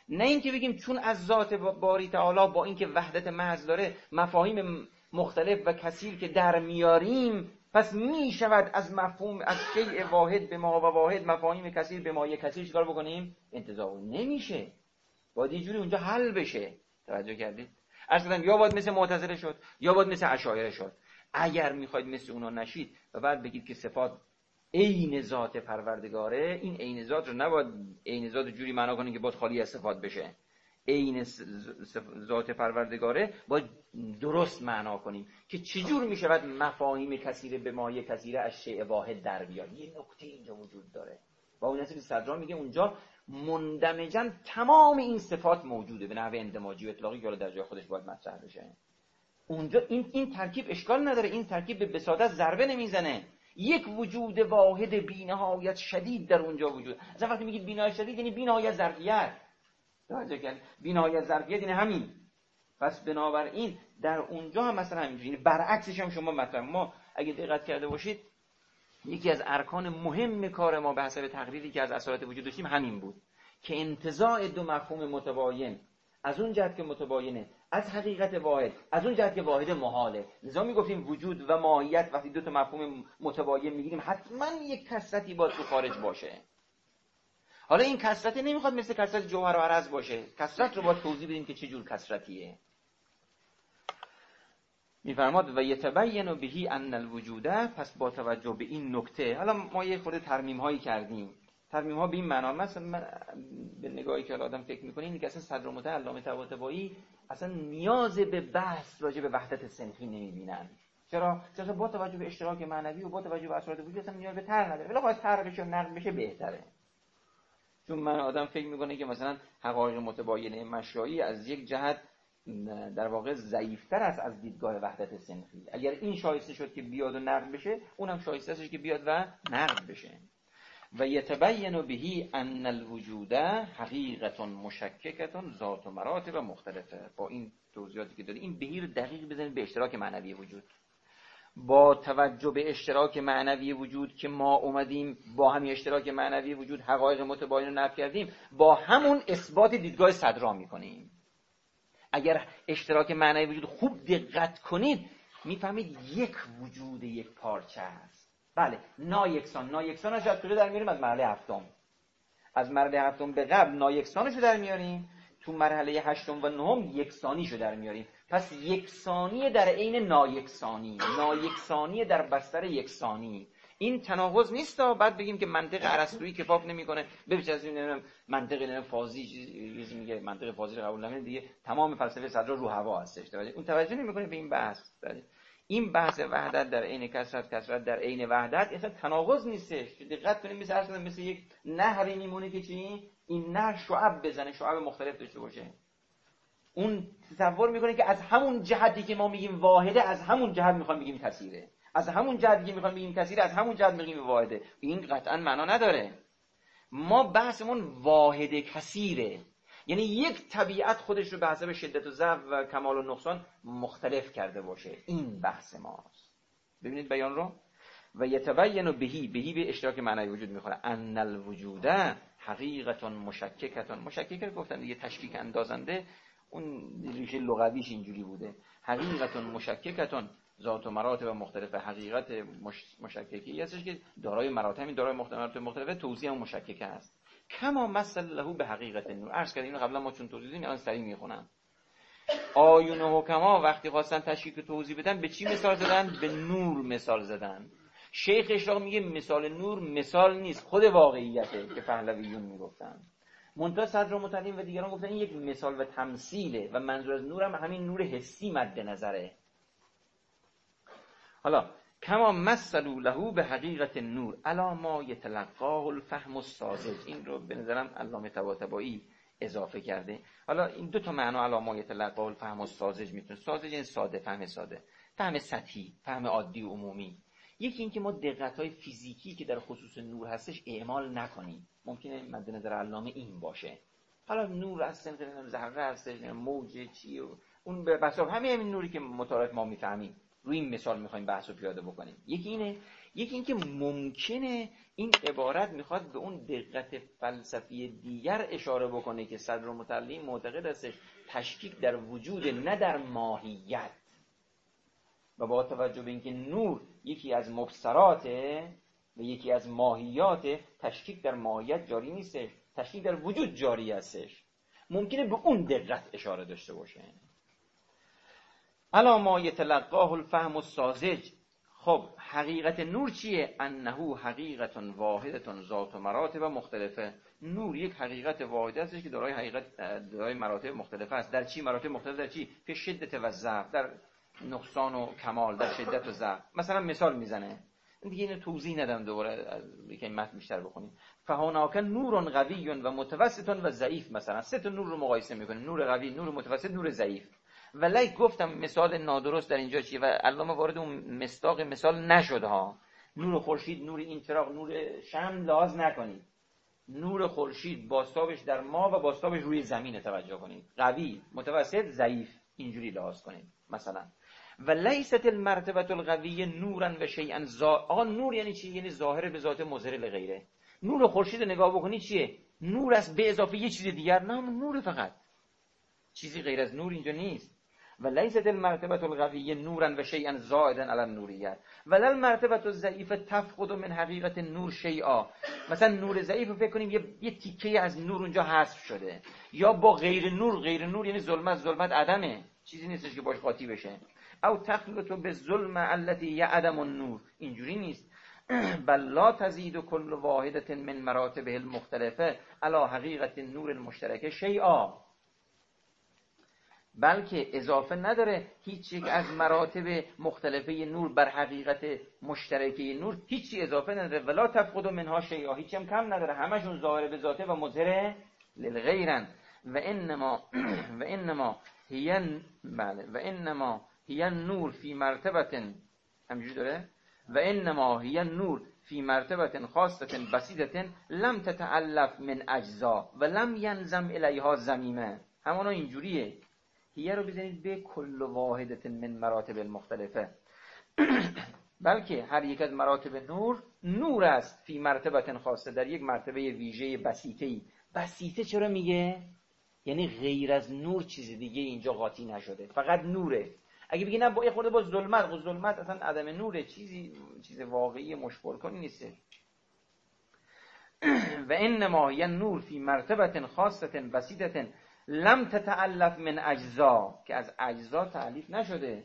نه اینکه بگیم چون از ذات باری تعالی با اینکه وحدت محض داره مفاهیم مختلف و کثیر که در میاریم، پس می شود از مفهوم از شیء واحد به ما و واحد مفاهیم کثیر به مایه کثیر چیکار بکنیم؟ انتزاع. نمیشه، باید یه جوری اونجا حل بشه. توجه کردید؟ اصلا یا باید مثل معتزله شد یا باید مثل اشاعره شد. اگر میخواید مثل اونا نشید و بعد بگید که صفات عین ذات پروردگاره، این عین ذات رو نباید عین ذات جوری معنا کنید که باید خالی از صفات بشه. عین ذات پروردگاره باید درست معنا کنیم که چجور میشود مفاهیم کثیره به مایه کثیره از شیء واحد در بیاد. یه نکته اینجا وجود داره و اون اصلی که صدرا میگه اونجا مندمجاً تمام این صفات موجوده به نحو اندماجی و اطلاقی که در جای خودش باید مطرح بشه. اونجا این ترکیب اشکال نداره، این ترکیب به بساطت ضربه نمیزنه. یک وجود واحد بی‌نهایت شدید در اونجا وجود. اصلا وقتی میگید بی‌نهایت شدید یعنی بی‌نهایت ظرفیت. توجه کردید؟ بی‌نهایت ظرفیت یعنی همین. پس بنابراین در اونجا هم مثلا همینجوری، برعکسش هم شما مثلا ما اگه دقت کرده باشید یکی از ارکان مهم کار ما به حسب تقریری که از اصالت وجود داشتیم همین بود که انتزاع دو مفهوم متباین از اون جهت که متباینه از حقیقت واحد، از اون جهت که واحد محاله. لذا میگفتیم وجود و ماهیت وقتی دو تا مفهوم متباین میگیریم حتما یک کثرتی باید تو خارج باشه. حالا این کثرت نمیخواد مثل کثرت جوهر و عرض باشه، کثرت رو باید توضیح بدیم که چه جور کثرتیه. میفرماد و یتبین بهی ان الوجوده، پس با توجه به این نکته. حالا ما یه خورده ترمیم هایی کردیم. ترمیم ها به این معنا، مثلا من به نگاهی که آدم فکر میکنه اینه که اصلا صدر علامه طباطبایی اصلا نیاز به بحث راجع به وحدت صنفی نمیبینن. چرا با توجه به اشتراک معنوی و با توجه به اصالت وجود اصلا نیاز به طرح نداره. ولی خواهد طرح بشه و نقد بشه بهتره. چون من آدم فکر میکنه که مثلا حقایق متباینه مشایی از یک جهت در واقع ضعیف‌تر است از دیدگاه وحدت صنفی. اگر این شایسته شد که بیاد و نقد بشه، اونم شایسته است که بیاد و نقد بشه. و یتبین بهی ان الوجود حقیقت مشککت ذات و مراتب مختلفه. با این توضیحاتی که داره این بهی رو دقیق بزنید به اشتراک معنوی وجود. با توجه به اشتراک معنوی وجود که ما اومدیم با همین اشتراک معنوی وجود حقایق متباین رو نفی کردیم، با همون اثبات دیدگاه صدرا میکنیم. اگر اشتراک معنوی وجود خوب دقت کنید میفهمید یک وجود یک پارچه است. بله، نایکسانش از کجا در میاریم؟ از مرحله هفتم. از مرحله هفتم به قبل نایکسانشو در میاریم، تو مرحله هشتم و نهم یکسانیشو در میاریم. پس یکسانی در عین نایکسانی، نایکسانی در بستر یکسانی. این تناقض نیست. بعد بگیم که منطق ارسطویی کفاف نمیکنه، ببینید منطق فازی چیزی میگه، منطق فازی رو قبول نمیکنه دیگه، تمام فلسفه صدرا رو هوا هستش. اون توجه نمیکنه به این بحث. این بحث وحدت در عین کثرت، کثرت در عین وحدت اصلا تناقض نیستش. دقت کنید مثل یک نهری میمونه که چی؟ این نهر شعب بزنه، شعب مختلف داشته باشه. اون تصور میکنه که از همون جهتی که ما میگیم واحده، از همون جهت میخوام بگیم کثیره. از همون جهتی که میخوام بگیم کثیره، از همون جهت میگیم واحده. این قطعا معنا نداره. ما بحثمون واحد کثیره. یعنی یک طبیعت خودش رو به حسب شدت و ضعف و کمال و نقصان مختلف کرده باشه. این بحث ماست. ببینید بیان رو. و یتبین بهی به اشتراک معنوی وجود میخوره. ان الوجود حقیقت مشککت گفتن دیگه، تشکیک اندازنده. اون ریشه لغویش اینجوری بوده. حقیقت مشککت ذات و مراتب مختلف. حقیقت مشککی هستش که دارای مراتب، این دارای مراتب مختلفه، توضیح هم مشککه است. کما مثل له به حقیقت نور. عرض کردیم اینو قبلا ما چون توضیح دادیم، الان سریع میخونم. آیون حکما وقتی خواستن تشکیک و توضیح بدن به چی مثال زدن؟ به نور مثال زدن. شیخ اشراق میگه مثال نور مثال نیست، خود واقعیته که پهلویون میگفتن. منتها صدر متعلم و دیگران گفتن این یک مثال و تمثیله و منظور از نور هم همین نور حسی مد نظره. حالا کما مثلوا له به حقیقت نور الا ما یتلقاه الفهم الساذج. این رو به نظرم علامه طباطبایی اضافه کرده. حالا این دو تا معنا الا ما یتلقاه الفهم الساذج میتونه، ساذج یعنی ساده، فهم ساده، فهم سطحی، فهم عادی و عمومی. یکی این که ما دقت‌های فیزیکی که در خصوص نور هستش اعمال نکنیم. ممکنه مد نظر علامه این باشه. حالا نور اصلا ذره هستش، موج چی و اون به بساط همین نوری که مطالعات ما میفهمیم. روی این مثال میخوایم بحث رو پیاده بکنیم. یکی اینه. یکی اینکه ممکنه این عبارت میخواد به اون دقت فلسفی دیگر اشاره بکنه که صدر متعلی معتقد استش تشکیک در وجود نه در ماهیت، و با توجه به اینکه نور یکی از مبصراته و یکی از ماهیات، تشکیک در ماهیت جاری نیستش، تشکیک در وجود جاری هستش. ممکنه به اون دقت اشاره داشته باشه. الا ما یتلقاه الفهم الساذج. خب حقیقت نور چیه؟ انه حقیقت واحدة ذات مراتب مختلفه. نور یک حقیقت واحده است که دارای مراتب مختلفه است. در چی مراتب مختلف؟ در چی؟ فی شدت و ضعف، در نقصان و کمال، در شدت و ضعف. مثلا مثال میزنه، دیگه اینو توضیح ندم، دوباره یکم متن بیشتر بخونیم. فهناک نور قوی و متوسط و ضعیف. مثلا سه تا نور رو مقایسه میکنه، نور قوی، نور متوسط، نور ضعیف. ولی گفتم مثال نادرست در اینجا چیه و علامه وارد اون مصداق مثال نشد ها. نور خورشید، نور این چراغ، نور شمع لحاظ نکنید. نور خورشید بازتابش در ما و بازتابش روی زمین توجه کنید. قوی، متوسط، ضعیف، اینجوری لحاظ کنید مثلا. و لیست المرتبه القویه نورا و شیئا آقا نور یعنی چی؟ یعنی ظاهر به ذات مظهر لغیره. نور خورشید نگاه بکنید چیه؟ نور است به اضافه یه چیز دیگر. نه، نور فقط، چیزی غیر از نور اینجا نیست. و لیست المرتبه القویه نورا و شیئا زائدا علی النوریت ولا المرتبه الضعیفه تفقد من حقیقت نور شیئا. مثلا نور ضعیف رو فکر کنیم یه تیکه از نور اونجا حذف شده، یا با غیر نور. غیر نور یعنی ظلمت عدمه، چیزی نیستش که باش قاطی بشه. او تخلط بالظلم التي هي عدم النور، اینجوری نیست. بل لا تزيد كل واحده من مراتبه المختلفه على حقیقت نور المشترکه شیئا. بلکه اضافه نداره هیچ یک از مراتب مختلفه نور بر حقیقت مشترکه نور، هیچی اضافه نداره. ولا تفقد منها شیئا، هیچ هم کم نداره، همشون ظاهر به ذاته و مظهر للغیرن. و انما هی نور فی مرتبه، همینجوری داره، و انما هی نور فی مرتبه خاصه بسیطه لم تتألف من اجزا و لم ینظم الیها ضمیمه. همانا اینجوریه. هیه رو بزنید به کل واحدت من مراتب المختلفه. بلکه هر یک از مراتب نور است فی مرتبه خاصه، در یک مرتبه ویژه بسیطه‌ای. بسیطه چرا میگه؟ یعنی غیر از نور چیز دیگه اینجا قاطی نشده، فقط نوره. اگه بگی نه با یه خورده با ظلمت اصلا عدم نوره، چیز واقعی مشکل کنی نیسته. و انما هی نور فی مرتبه خاصه بسیطه لم تتألف من اجزا، که از اجزا تألیف نشده.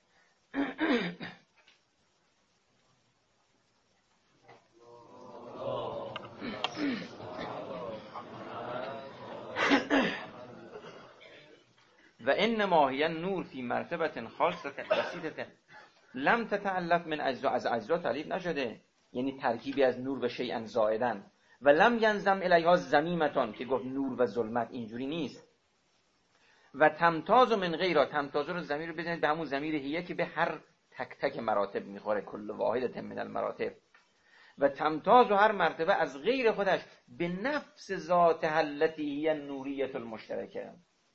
و انما هی نور فی مرتبه خاصه بسیطه لم تتألف من اجزا، از اجزا تألیف نشده، یعنی ترکیبی از نور و شیئا زائدا. و لم ینظم الیها ضمیمه، که گفت نور و ظلمت، اینجوری نیست. و تمتاز من غیرها، تمتاز رو ضمیر رو بزنید به همون ضمیر هیه که به هر تک تک مراتب میخوره، کل واحدة من المراتب. و تمتاز و هر مرتبه از غیر خودش به نفس ذات التي هی النوریة المشترکه.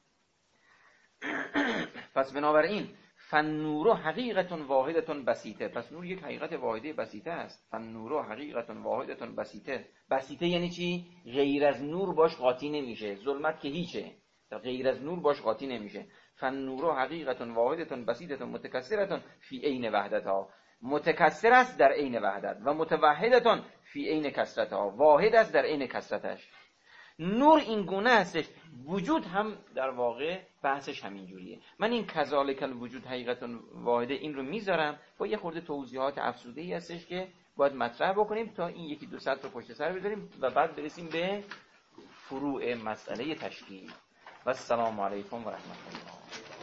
پس بنابراین فالنور حقیقت واحدة بسیطه، پس نور یک حقیقت واحده بسیطه است. فالنور حقیقت واحدة بسیطه. بسیطه یعنی چی؟ غیر از نور باش قاطی نمیشه، ظلمت که هیچه، غیر از نور باش قاطی نمیشه. فالنور حقیقت واحدة بسیطه متکثرة فی عین وحدتها، متکثر است در عین وحدت، و متوحدة فی عین کثرتها، واحد است در عین کثرتش. نور این گونه هستش، وجود هم در واقع بحثش همین جوریه. من این کذالک الوجود حقیقت واحده این رو میذارم با یه خورده توضیحات افزوده‌ای هستش که باید مطرح بکنیم تا این یکی دو سطر رو پشت سر بذاریم و بعد برسیم به فروع مسئله تشکیل. و السلام علیکم و رحمت الله.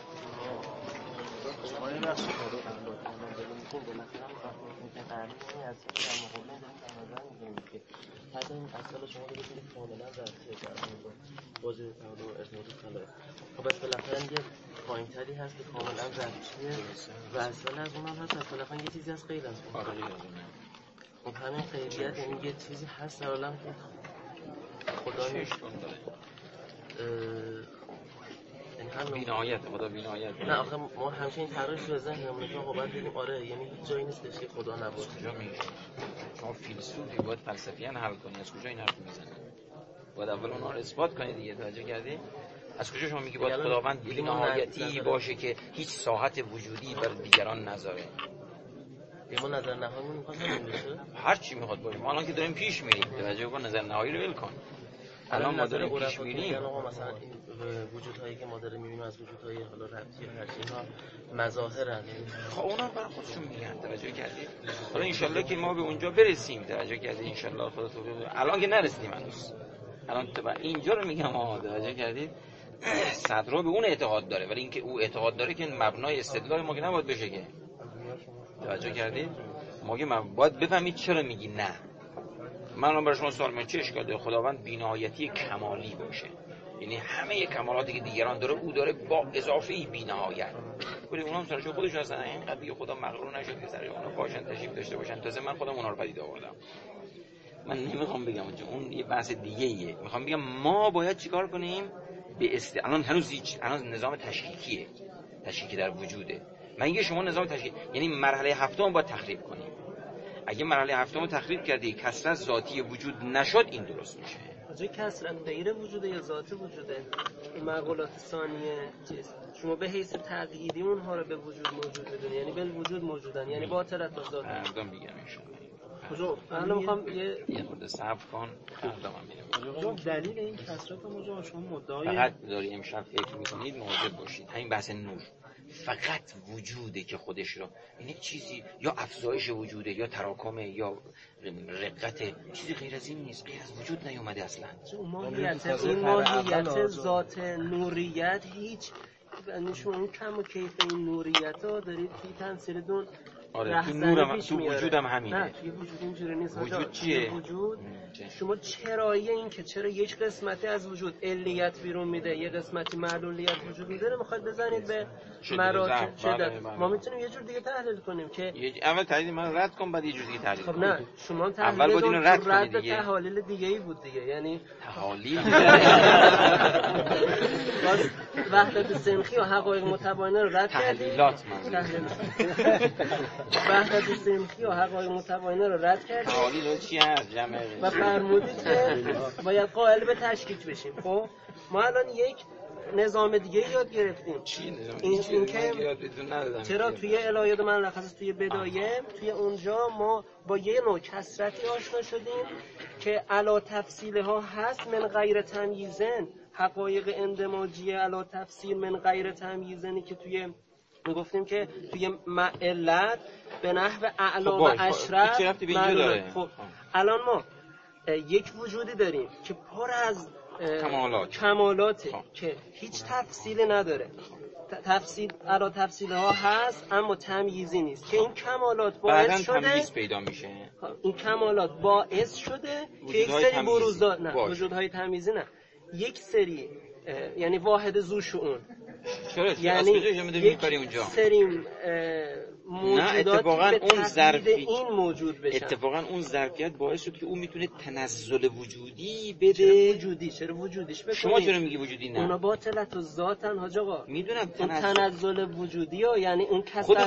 بعد این اصلا شما رو بکنید کاملا ذاتیه در بازی تعادل و ارتباط طلایه. خب بس بالاخره یه پایین تری هست که کاملا ذاتیه و اصلا از اون هم هست، از بالاخره یه چیزی هست غیر از اون. خب همین غیریت یعنی یه چیزی هست در عالم که خدا نیست، یعنی بی‌نهایت خدا بی‌نهایت. نه آخه ما همیشه این طرحش رو ذهنمونه که باید بگیم آره یعنی هیچ جایی نیستش که خدا نباشه. کجا میشه؟ شما فیلسوفی باید فلسفیاً حل کنی، از کجا این حرف میزنی؟ باید اول اونها رو اثبات کنی دیگه. توجه کردی؟ از کجا شما میگی باید خداوند بی‌نهایتی باشه که هیچ ساحت وجودی بر دیگران نذاره؟ ما نظر نهایی میخواد همین بشه؟ هر چی میخواد باشه. ما الان که داریم پیش میریم، توجه کن، نظر نهایی رو ول کن. الان ما داریم پیش میریم. مثلا این وجودهایی که ما داریم میبینیم از وجودهای حالا ربطی هر چی ها مظاهرن. خب اونا برای خودشون میگن، توجه کردی؟ حالا ان شاءالله که ما به اونجا برسیم، توجه کردی؟ ان شاءالله خدا تو الان که نرسیدیم هنوز. الان تو اینجا رو میگم توجه کردی؟ صدرا به اون اعتقاد داره، ولی اینکه او اعتقاد داره که مبنای استدلال ما که نباید بشه که. توجه کردید؟ ما که باید بفهمید چرا میگی نه. من برای شما سوال میکنم چه اشکال داره خداوند بی‌نهایتی کمالی باشه؟ یعنی همه کمالاتی که دیگران داره او داره با اضافه بی‌نهایت. ولی اونها هم سرشو خودشون هستن، اینقدر دیگه خدا مغرور نشد که سرش اونا باشن تشریف داشته باشن. تازه من خودم اونها رو پدید آوردم. من نمیخوام بگم اون یه بحث دیگه ایه. میخوام بگم ما باید چیکار کنیم؟ الان هنوز الان نظام تشکیکی در وجوده. من میگم شما نظام تشکیل یعنی مرحله هفتم باید تخریب کنیم. اگه مرحله هفتم رو تخریب کردی کسرت ذاتی وجود نشد، این درست میشه. آجای کسرت غیر وجوده یا ذات وجوده؟ این معقولات ثانیه چیز شما به حیث تقییدی اونها رو به وجود موجود بدونی، یعنی به وجود موجودن، یعنی باطلت و ذات. مردم میگم انشاءالله. کجا الان میخوام یه خورده صبر کن. مردم میگم دلیل این کسرت رو شما مدعای فقط داری امشب فکر میکنید مواظب باشید. همین بحث نور فقط وجوده که خودش رو این چیزی یا افزایش وجوده یا تراکمه یا رقت، چیزی غیر از این نیست. غیر از وجود نیومده اصلا. این ماهیت ذات نوریت هیچ شما اون کم و کیف این نوریت ها دارید توی تنصیل دون. آره تو نورم تو وجودم همینه. نه توی وجود اینجوری نیست. وجود چیه؟ وجود شما چرایی این که چرا یک قسمتی از وجود علیت بیرون میده یه قسمتی معلولیت وجود میده رو میخواد بزنید به مراتب شدت. ما میتونیم یه جور دیگه تحلیل کنیم که اول تحلیل من رد کن بعد یه جور دیگه تحلیل. خب نه شما اول باید اینو رد کنید دیگه. تحلیل دیگه ای بود دیگه، یعنی تحلیل وحدت سنخی و حقایق متباینه رو رد کردیم. تحلیلات وحدت سنخی و حقایق متباینه رو رد کردیم. تحلیل چی هست جمع و فرمودید که باید قائل به تشکیک بشیم. خب ما الان یک نظام دیگه یاد گرفتیم. چی نظام؟ این که چرا توی الهیات ملخص توی بدایه توی اونجا ما با یه نوع کسرتی آشنا شدیم که علا تفصیله ها هست من غیر تمییزن، حقایق اندماجی علا تفصیل من غیر تمییزنی که توی میگفتیم که توی علت به نحو اعلا و اشرف داره. خب الان ما یک وجودی داریم که پر از کمالاته که هیچ تفصیلی نداره. تفصیل علا تفصیل ها هست اما تمییزی نیست که این کمالات باعث شده تمییز پیدا میشه. این کمالات باعث شده که یک سری بروزات نه وجودهای تمییزی نه یک سری یعنی واحد ذو شؤون یعنی یک سری موجوداتی به اون ظرفیت این موجود بشن. اتفاقا اون ظرفیت باعث شد که اون میتونه تنزل وجودی بده. چرا وجودیش بکنید؟ شما چرا میگی وجودی نه؟ اونا باطلت و ذاتن حاج آقا. میدونم اون تنزل وجودی ها یعنی اون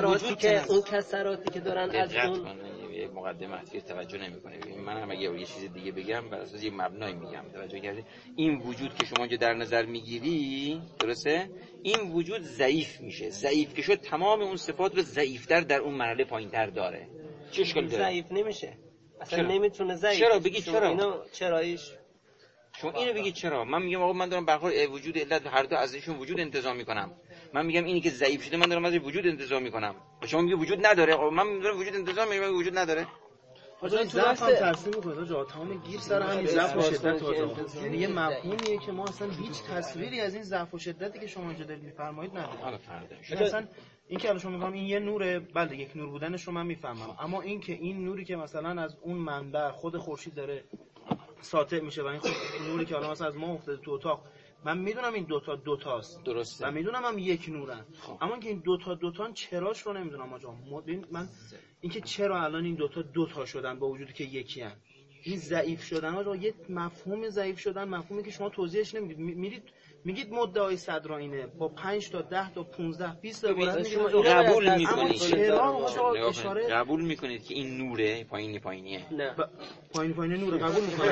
کسراتی که دارن از اون یه مقدمه اصلی توجه نمیکنه. من هم اگه یه چیز دیگه بگم بر اساس یه مبنایی میگم، توجه کردی؟ این وجود که شما اینجا در نظر میگیری درسته؟ این وجود ضعیف میشه. ضعیف که شد تمام اون صفات رو ضعیفتر در اون مرحله پایینتر داره. چه اشکالی داره؟ ضعیف نمیشه. اصلا نمیتونه ضعیف. چرا بگی چرا؟ اینو چراییش شما اینو بگید چرا؟ من میگم آقا من دارم برخورد وجود علت هر دو ازشون وجود انتزاع میکنم. من میگم اینی که ضعیف شده من دارم ازش وجود انتزاع میکنم. شما میگی وجود نداره. آقا من دارم وجود انتزاع میکنم وجود نداره. آقا ضعف هم ترسیم میکنه جا تمام گیر سر همین ضعف و شدت آقا. یعنی یه مفهومیه که ما اصلا هیچ تصویری از این ضعف و شدتی که شما اینجا دارید میفرمایید نداریم. حالا فردا مثلا این که الان شما میگم این یه نوره، بله یک نور بودنش رو من میفهمم، اما این که این نوری که مثلا از اون منبع خود خورشید داره ساطع میشه و این نوری که الان مثلا از ما افتاده تو اتاق، من میدونم این دوتاست درسته و میدونم هم یک نورن، اما اینکه این دوتان چراش رو نمیدونم آقا. من اینکه چرا الان این دوتا شدن با وجودی که یکی ان این ضعیف شدن ها یه مفهوم ضعیف شدن، مفهومی که شما توضیحش نمیدید. میگید مدعای صدر اینه با 5 تا 10 تا 15 20 تا قبول میکنید. قبول میکنید که این نوره پایینیه؟ نه پایین نوره قبول میکنید.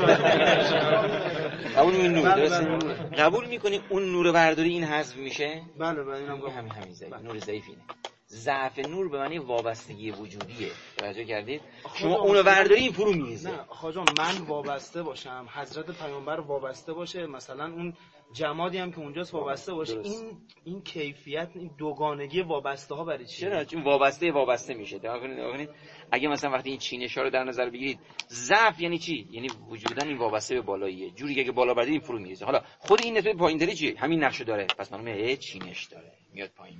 قبول میکنید اون نور برداری این حذف میشه؟ بله اینم همین ضعیف. نور ضعیف اینه. ضعف نور به معنی وابستگی وجودیه. توجه کردید؟ شما اونو برداری این فرو میریزه. نه خواجه من وابسته باشم، حضرت پیامبر وابسته باشه، مثلا اون جمادی هم که اونجاست وابسته باشه. این کیفیت، این دوگانگی وابسته ها برای چیه؟ چرا؟ چون وابسته میشه. اگه مثلا وقتی این چینش‌ها رو در نظر بگیرید، ضعف یعنی چی؟ یعنی وجودن این وابسته به بالاییه. جوری که بالا بردی این فرو میریزه. حالا خود این نسبت پایین‌تری چیه؟ همین نقشه داره. پس معلومه چینش داره. میاد پایین.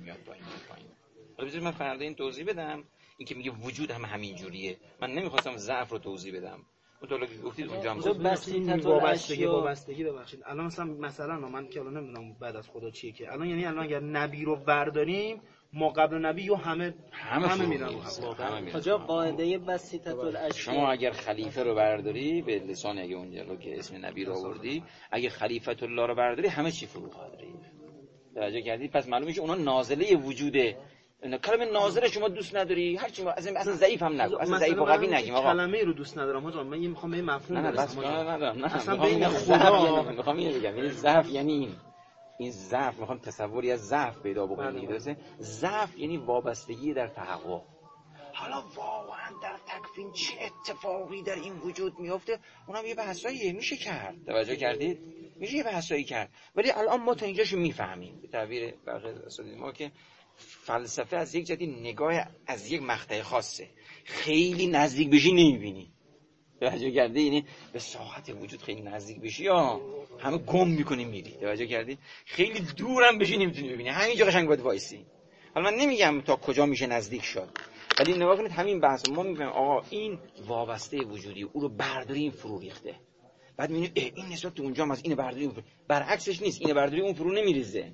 حالا بذارید من فردا این توضیح بدم. این که میگه وجود همین جوریه. من نمیخواستم ضعف رو توضیح بدم. اون تو که گفتید اونجا هم وابستگی ببخشید. الان مثلا من که الان نمیدونم بعد از خدا چیه که الان اگر نبی رو برداریم ما قبل نبی یا همه میرن. کجا قاعده وسیطه الاشیاء؟ شما اگر خلیفه رو برداری به لسان اگه اونجا که اسم نبی رو آوردی، اگه خلیفت الله رو برداری همه چی فرو خواهد رفت. توجه کردی؟ پس معلومه میشه اونا نازله وجوده. کلمه ناظر شما دوست نداری، هر چی اصلا ضعیف هم نگو، اصلا ضعیف و قوی نگیم آقا. کلمه رو دوست ندارم آقا، من میخوام به مفهوم برسم. نه اصلا بین خدا میخوام اینو بگم، یعنی ضعف یعنی این ضعف، میخوام تصوری از ضعف پیدا بکنید. درسته؟ ضعف یعنی وابستگی در تحقق. حالا واقعا در تکوین چه اتفاقی در این وجود میفته، اونم یه بحثایی میشه کرد. توجه کردید؟ میشه یه بحثایی کرد. ولی الان ما تا اینجاشو میفهمیم. به تعبیر برخی اساتید ما که فلسفه از یک جدی نگاه از یک مقطع خاصه، خیلی نزدیک بشی نمیبینی. توجه کردی؟ یعنی به ساحت وجود خیلی نزدیک بشی یا همه گم میکنی میری. توجه کردی؟ خیلی دورم بشی نمیتونی ببینی، همینجا قشنگ باید وایسی. حالا من نمیگم تا کجا میشه نزدیک شد، ولی نگاه کنید همین بحث ما میگیم آقا این وابسته وجودی، او رو برداری این فرو ریخته. بعد میبینی این نسبت تو اونجا هم از این برداری برعکسش نیست، این برداری اون فرو نمیریزه.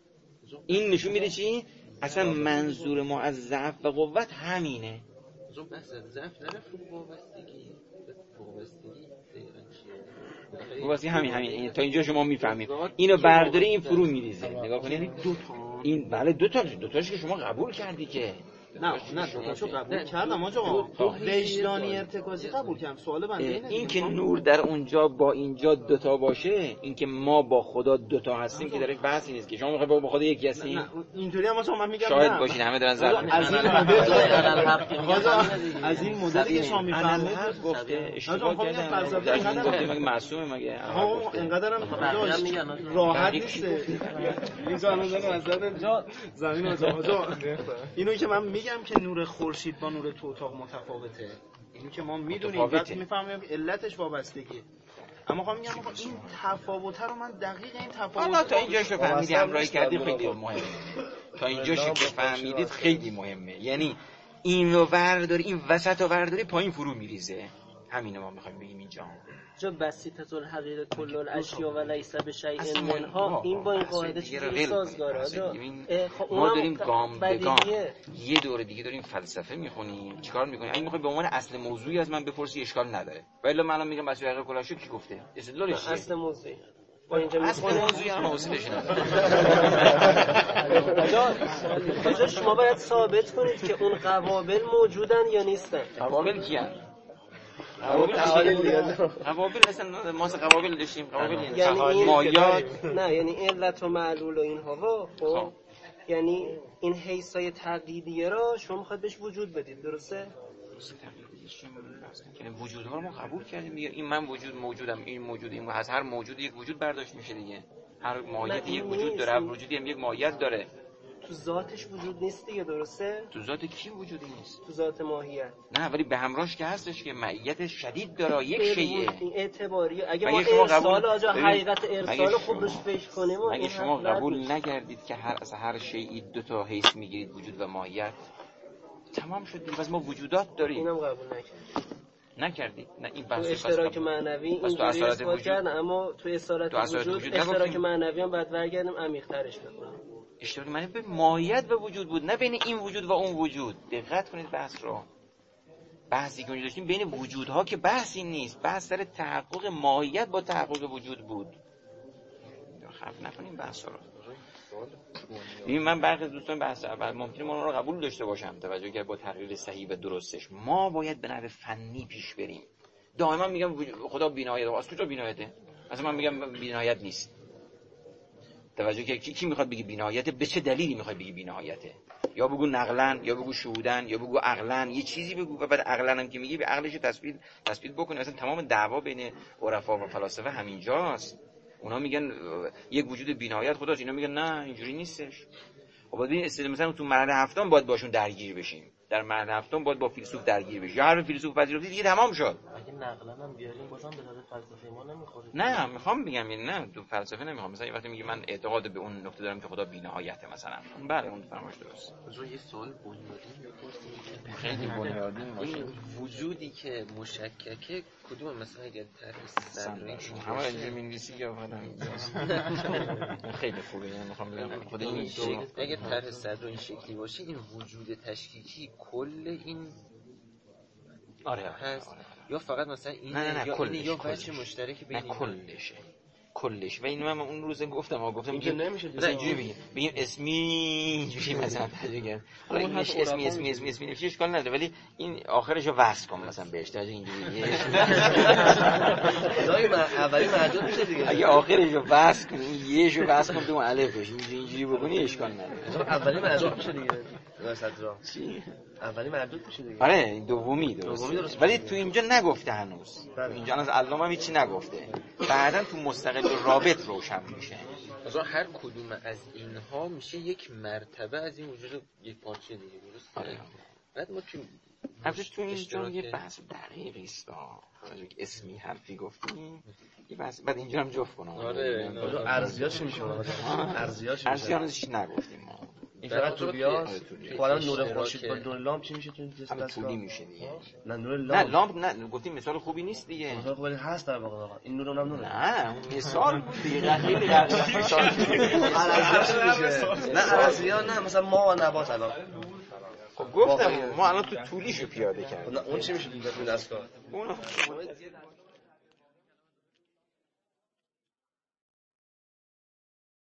این نشون میده چی؟ اصلا منظور ما از ضعف و قوت همینه. ضعف نه وابستگی واسه همین تا اینجا شما میفهمید. اینو برداری این فرو میریزه. نگاه کنید این بله دوتاش که شما قبول کردی که نه دوتاشو قبول کردم آقا. وجدانی ارتکازی قبول کردم. سوال بنده این که نور در اونجا با اینجا دوتا باشه، این که ما با خدا دوتا هستیم که درش بحثی نیست که شما میخواید با خدا یکی هستین. نه اینطوری هم من میگم شاهد باشین همه دارن زرد از این مدلی که شما میفهمید گفته اشتباه کردم. گفته مگه معصومه مگه اینقدرم راحت نیست. این زمین اینو که من میگم که نور خورشید با نور تو اتاق متفاوته، اینو که ما میدونیم وقتی میفهمیم علتش وابستگیه. اما خب میگم این تفاوت رو من دقیق این تفاوت حالا تا اینجاش رو فهمیدید همراهی کردید خیلی مهمه. تا اینجاش که فهمیدید خیلی مهمه، یعنی اینو ورداری، این وسط رو ورداری پایین فرو میریزه. همینو ما میخوایم بگیم اینجا. جو بسیطه الحقیقه کل الاشیاء و لیس بشیء منها، این با این قاعده چیزی سازگاره. ما داریم گام به گام یه دوره دیگه داریم فلسفه میخونیم. چیکار میکنیم؟ اگه میخوای به عنوان اصل موضوعی از من بپرسی اشکال نداره، ولی من الان میگم بسیط الحقیقه کل الاشیاء کی گفته؟ استدلالش چیه؟ اصل موضوعی با اینجا اصل موضوعی هم حواسش نداره. کجا شما باید ثابت کنید که اون قوابل موجودن یا نیستن. قوابل کیان؟ قوابل مثلا ما قوابل داشتیم. قوابل یعنی مایات، نه یعنی علت و معلول و اینها. خب یعنی این حیثای تقلیدیه را شما میخواید بهش وجود بدید، درسته؟ یعنی وجودها رو ما قبول کردیم دیگه. این من موجودم، این موجود، این از هر موجودی یک وجود برداشت میشه دیگه. هر ماهیتی یک وجود داره، هر وجودی هم یک ماهیت داره. تو ذاتش وجود نیست دیگه، درسته؟ تو ذات کی وجودی نیست؟ تو ذات ماهیت. نه ولی به همراهش که هستش که معیت شدید داره، یک شیء. این اعتباریه. اگه ما ارسال آجا حقیقت ارسال خوب روش فکر کنیم، اگه شما قبول نکردید که هر شیئی دو تا حیث میگیرید، وجود و ماهیت، تمام شد دیگه. بس ما وجودات داریم. اینم قبول نکردید. نه این بحث اشتراک معنوی اینجوری اثبات کردن، اما تو اصالت وجود اشتراک معنوی هم بعد برگردیم عمیق‌ترش بکنیم. اشتراک معنوی به ماهیت و وجود بود، نه بین این وجود و اون وجود. دقت کنید بحث رو. بحثی که اونجا داشتیم بین وجودها که بحثی نیست، بحث سر تحقق ماهیت با تحقق وجود بود. خف نکنیم بحثا رو. ببین من برخی دوستان بحث اول ممکنه ما رو قبول داشته باشم، توجه کرد با تحلیل صحیح و درستش. ما باید به نحو فنی پیش بریم. دائما میگم خدا بی‌نهایته، واسه کجا بی‌نهایته؟ مثلا من میگم بی‌نهایت نیست. توجه که کی میخواد بگه بی‌نهایته؟ به چه دلیلی میخواد بگه بی‌نهایته؟ یا بگو نقلن، یا بگو شهودن، یا بگو عقلن، یه چیزی بگو و بعد عقلن هم که میگی به عقلش تثبیت بکنه. اصلا تمام دعوا بین عرفا و فلاسفه همینجاست. اونا میگن یک وجود بی‌نهایت خداست، اینا میگن نه اینجوری نیستش. خب باید مثلا تو مرحله هفتم باید باشون درگیر بشیم، در مرحله هفتم باید با فیلسوف درگیر بشیم. یا هر فیلسوف پذیرفتی دیگه تمام شد. اگه نقلن هم بیاریم بازم به داده فلسفه ما نمیخوره. نه میخوام بگم نه تو فلسفه نمیخوام. مثلا وقتی میگی من اعتقاد به اون نکته دارم که خدا بی‌نهایته مثلا، بله اون فرمایش درست. یه سوال بنیادی میپرسیم، خیلی بنیادی باشه. این وجودی که مشککه کدوم؟ مثلا اگه طرح صدری همه اینجا می‌نویسی یا فلان خیلی خوبه. یعنی میخوام بگم خود این اگه طرح صدر این شکلی باشه، این وجود تشکیکی کل این آره هست یا فقط مثلا این نه یا کلش، این یا وجه مشترک بین این کلش. و اینو من اون روز گفتم اینجا نمیشه مثلا اینجوری بگیم اسمی اینجوری مثلا بگیم حالا این اسمی نمیشه اشکال نداره، ولی این آخرشو وصل کن مثلا بهش تا اینجوری دایی من اولی محدود میشه دیگه. اگه آخرشو وصل کن یهشو وصل کن به اون الفش اینجوری بکنی اشکال نداره. اولی محدود میشه دیگه. چی؟ اولی مردود میشه دیگه. آره این دومی درست. ولی تو اینجا نگفته هنوز. اینجا از علامه هم هیچی نگفته. بعداً تو مستقل رابط روشن میشه. مثلا هر کدوم از اینها میشه یک مرتبه از این وجود یک پارچه دیگه، درست؟ آره. بعد ما تو همچنین تو اینجا یه بحث دقیقی است. اسمی حرفی گفتیم. یه بحث بعد اینجا هم جفت کنم. آره ارزیاش میشه. ارزیاش نگفتیم ما. این فقط تو بیاد حالا نور خورشید با نور لامپ چی میشه تو این دستگاه؟ طولی میشه دیگه. نه نور لامپ نه گفتیم مثال خوبی نیست دیگه. مثال خوبی هست در واقع. این نور اونم نوره. نه اون مثال بود دیگه. خیلی غلط مثال. نه ارزیا نه مثلا ما و نبات الان. خب گفتم ما الان تو طولیشو پیاده کردیم. اون چی میشه تو دستگاه؟ اون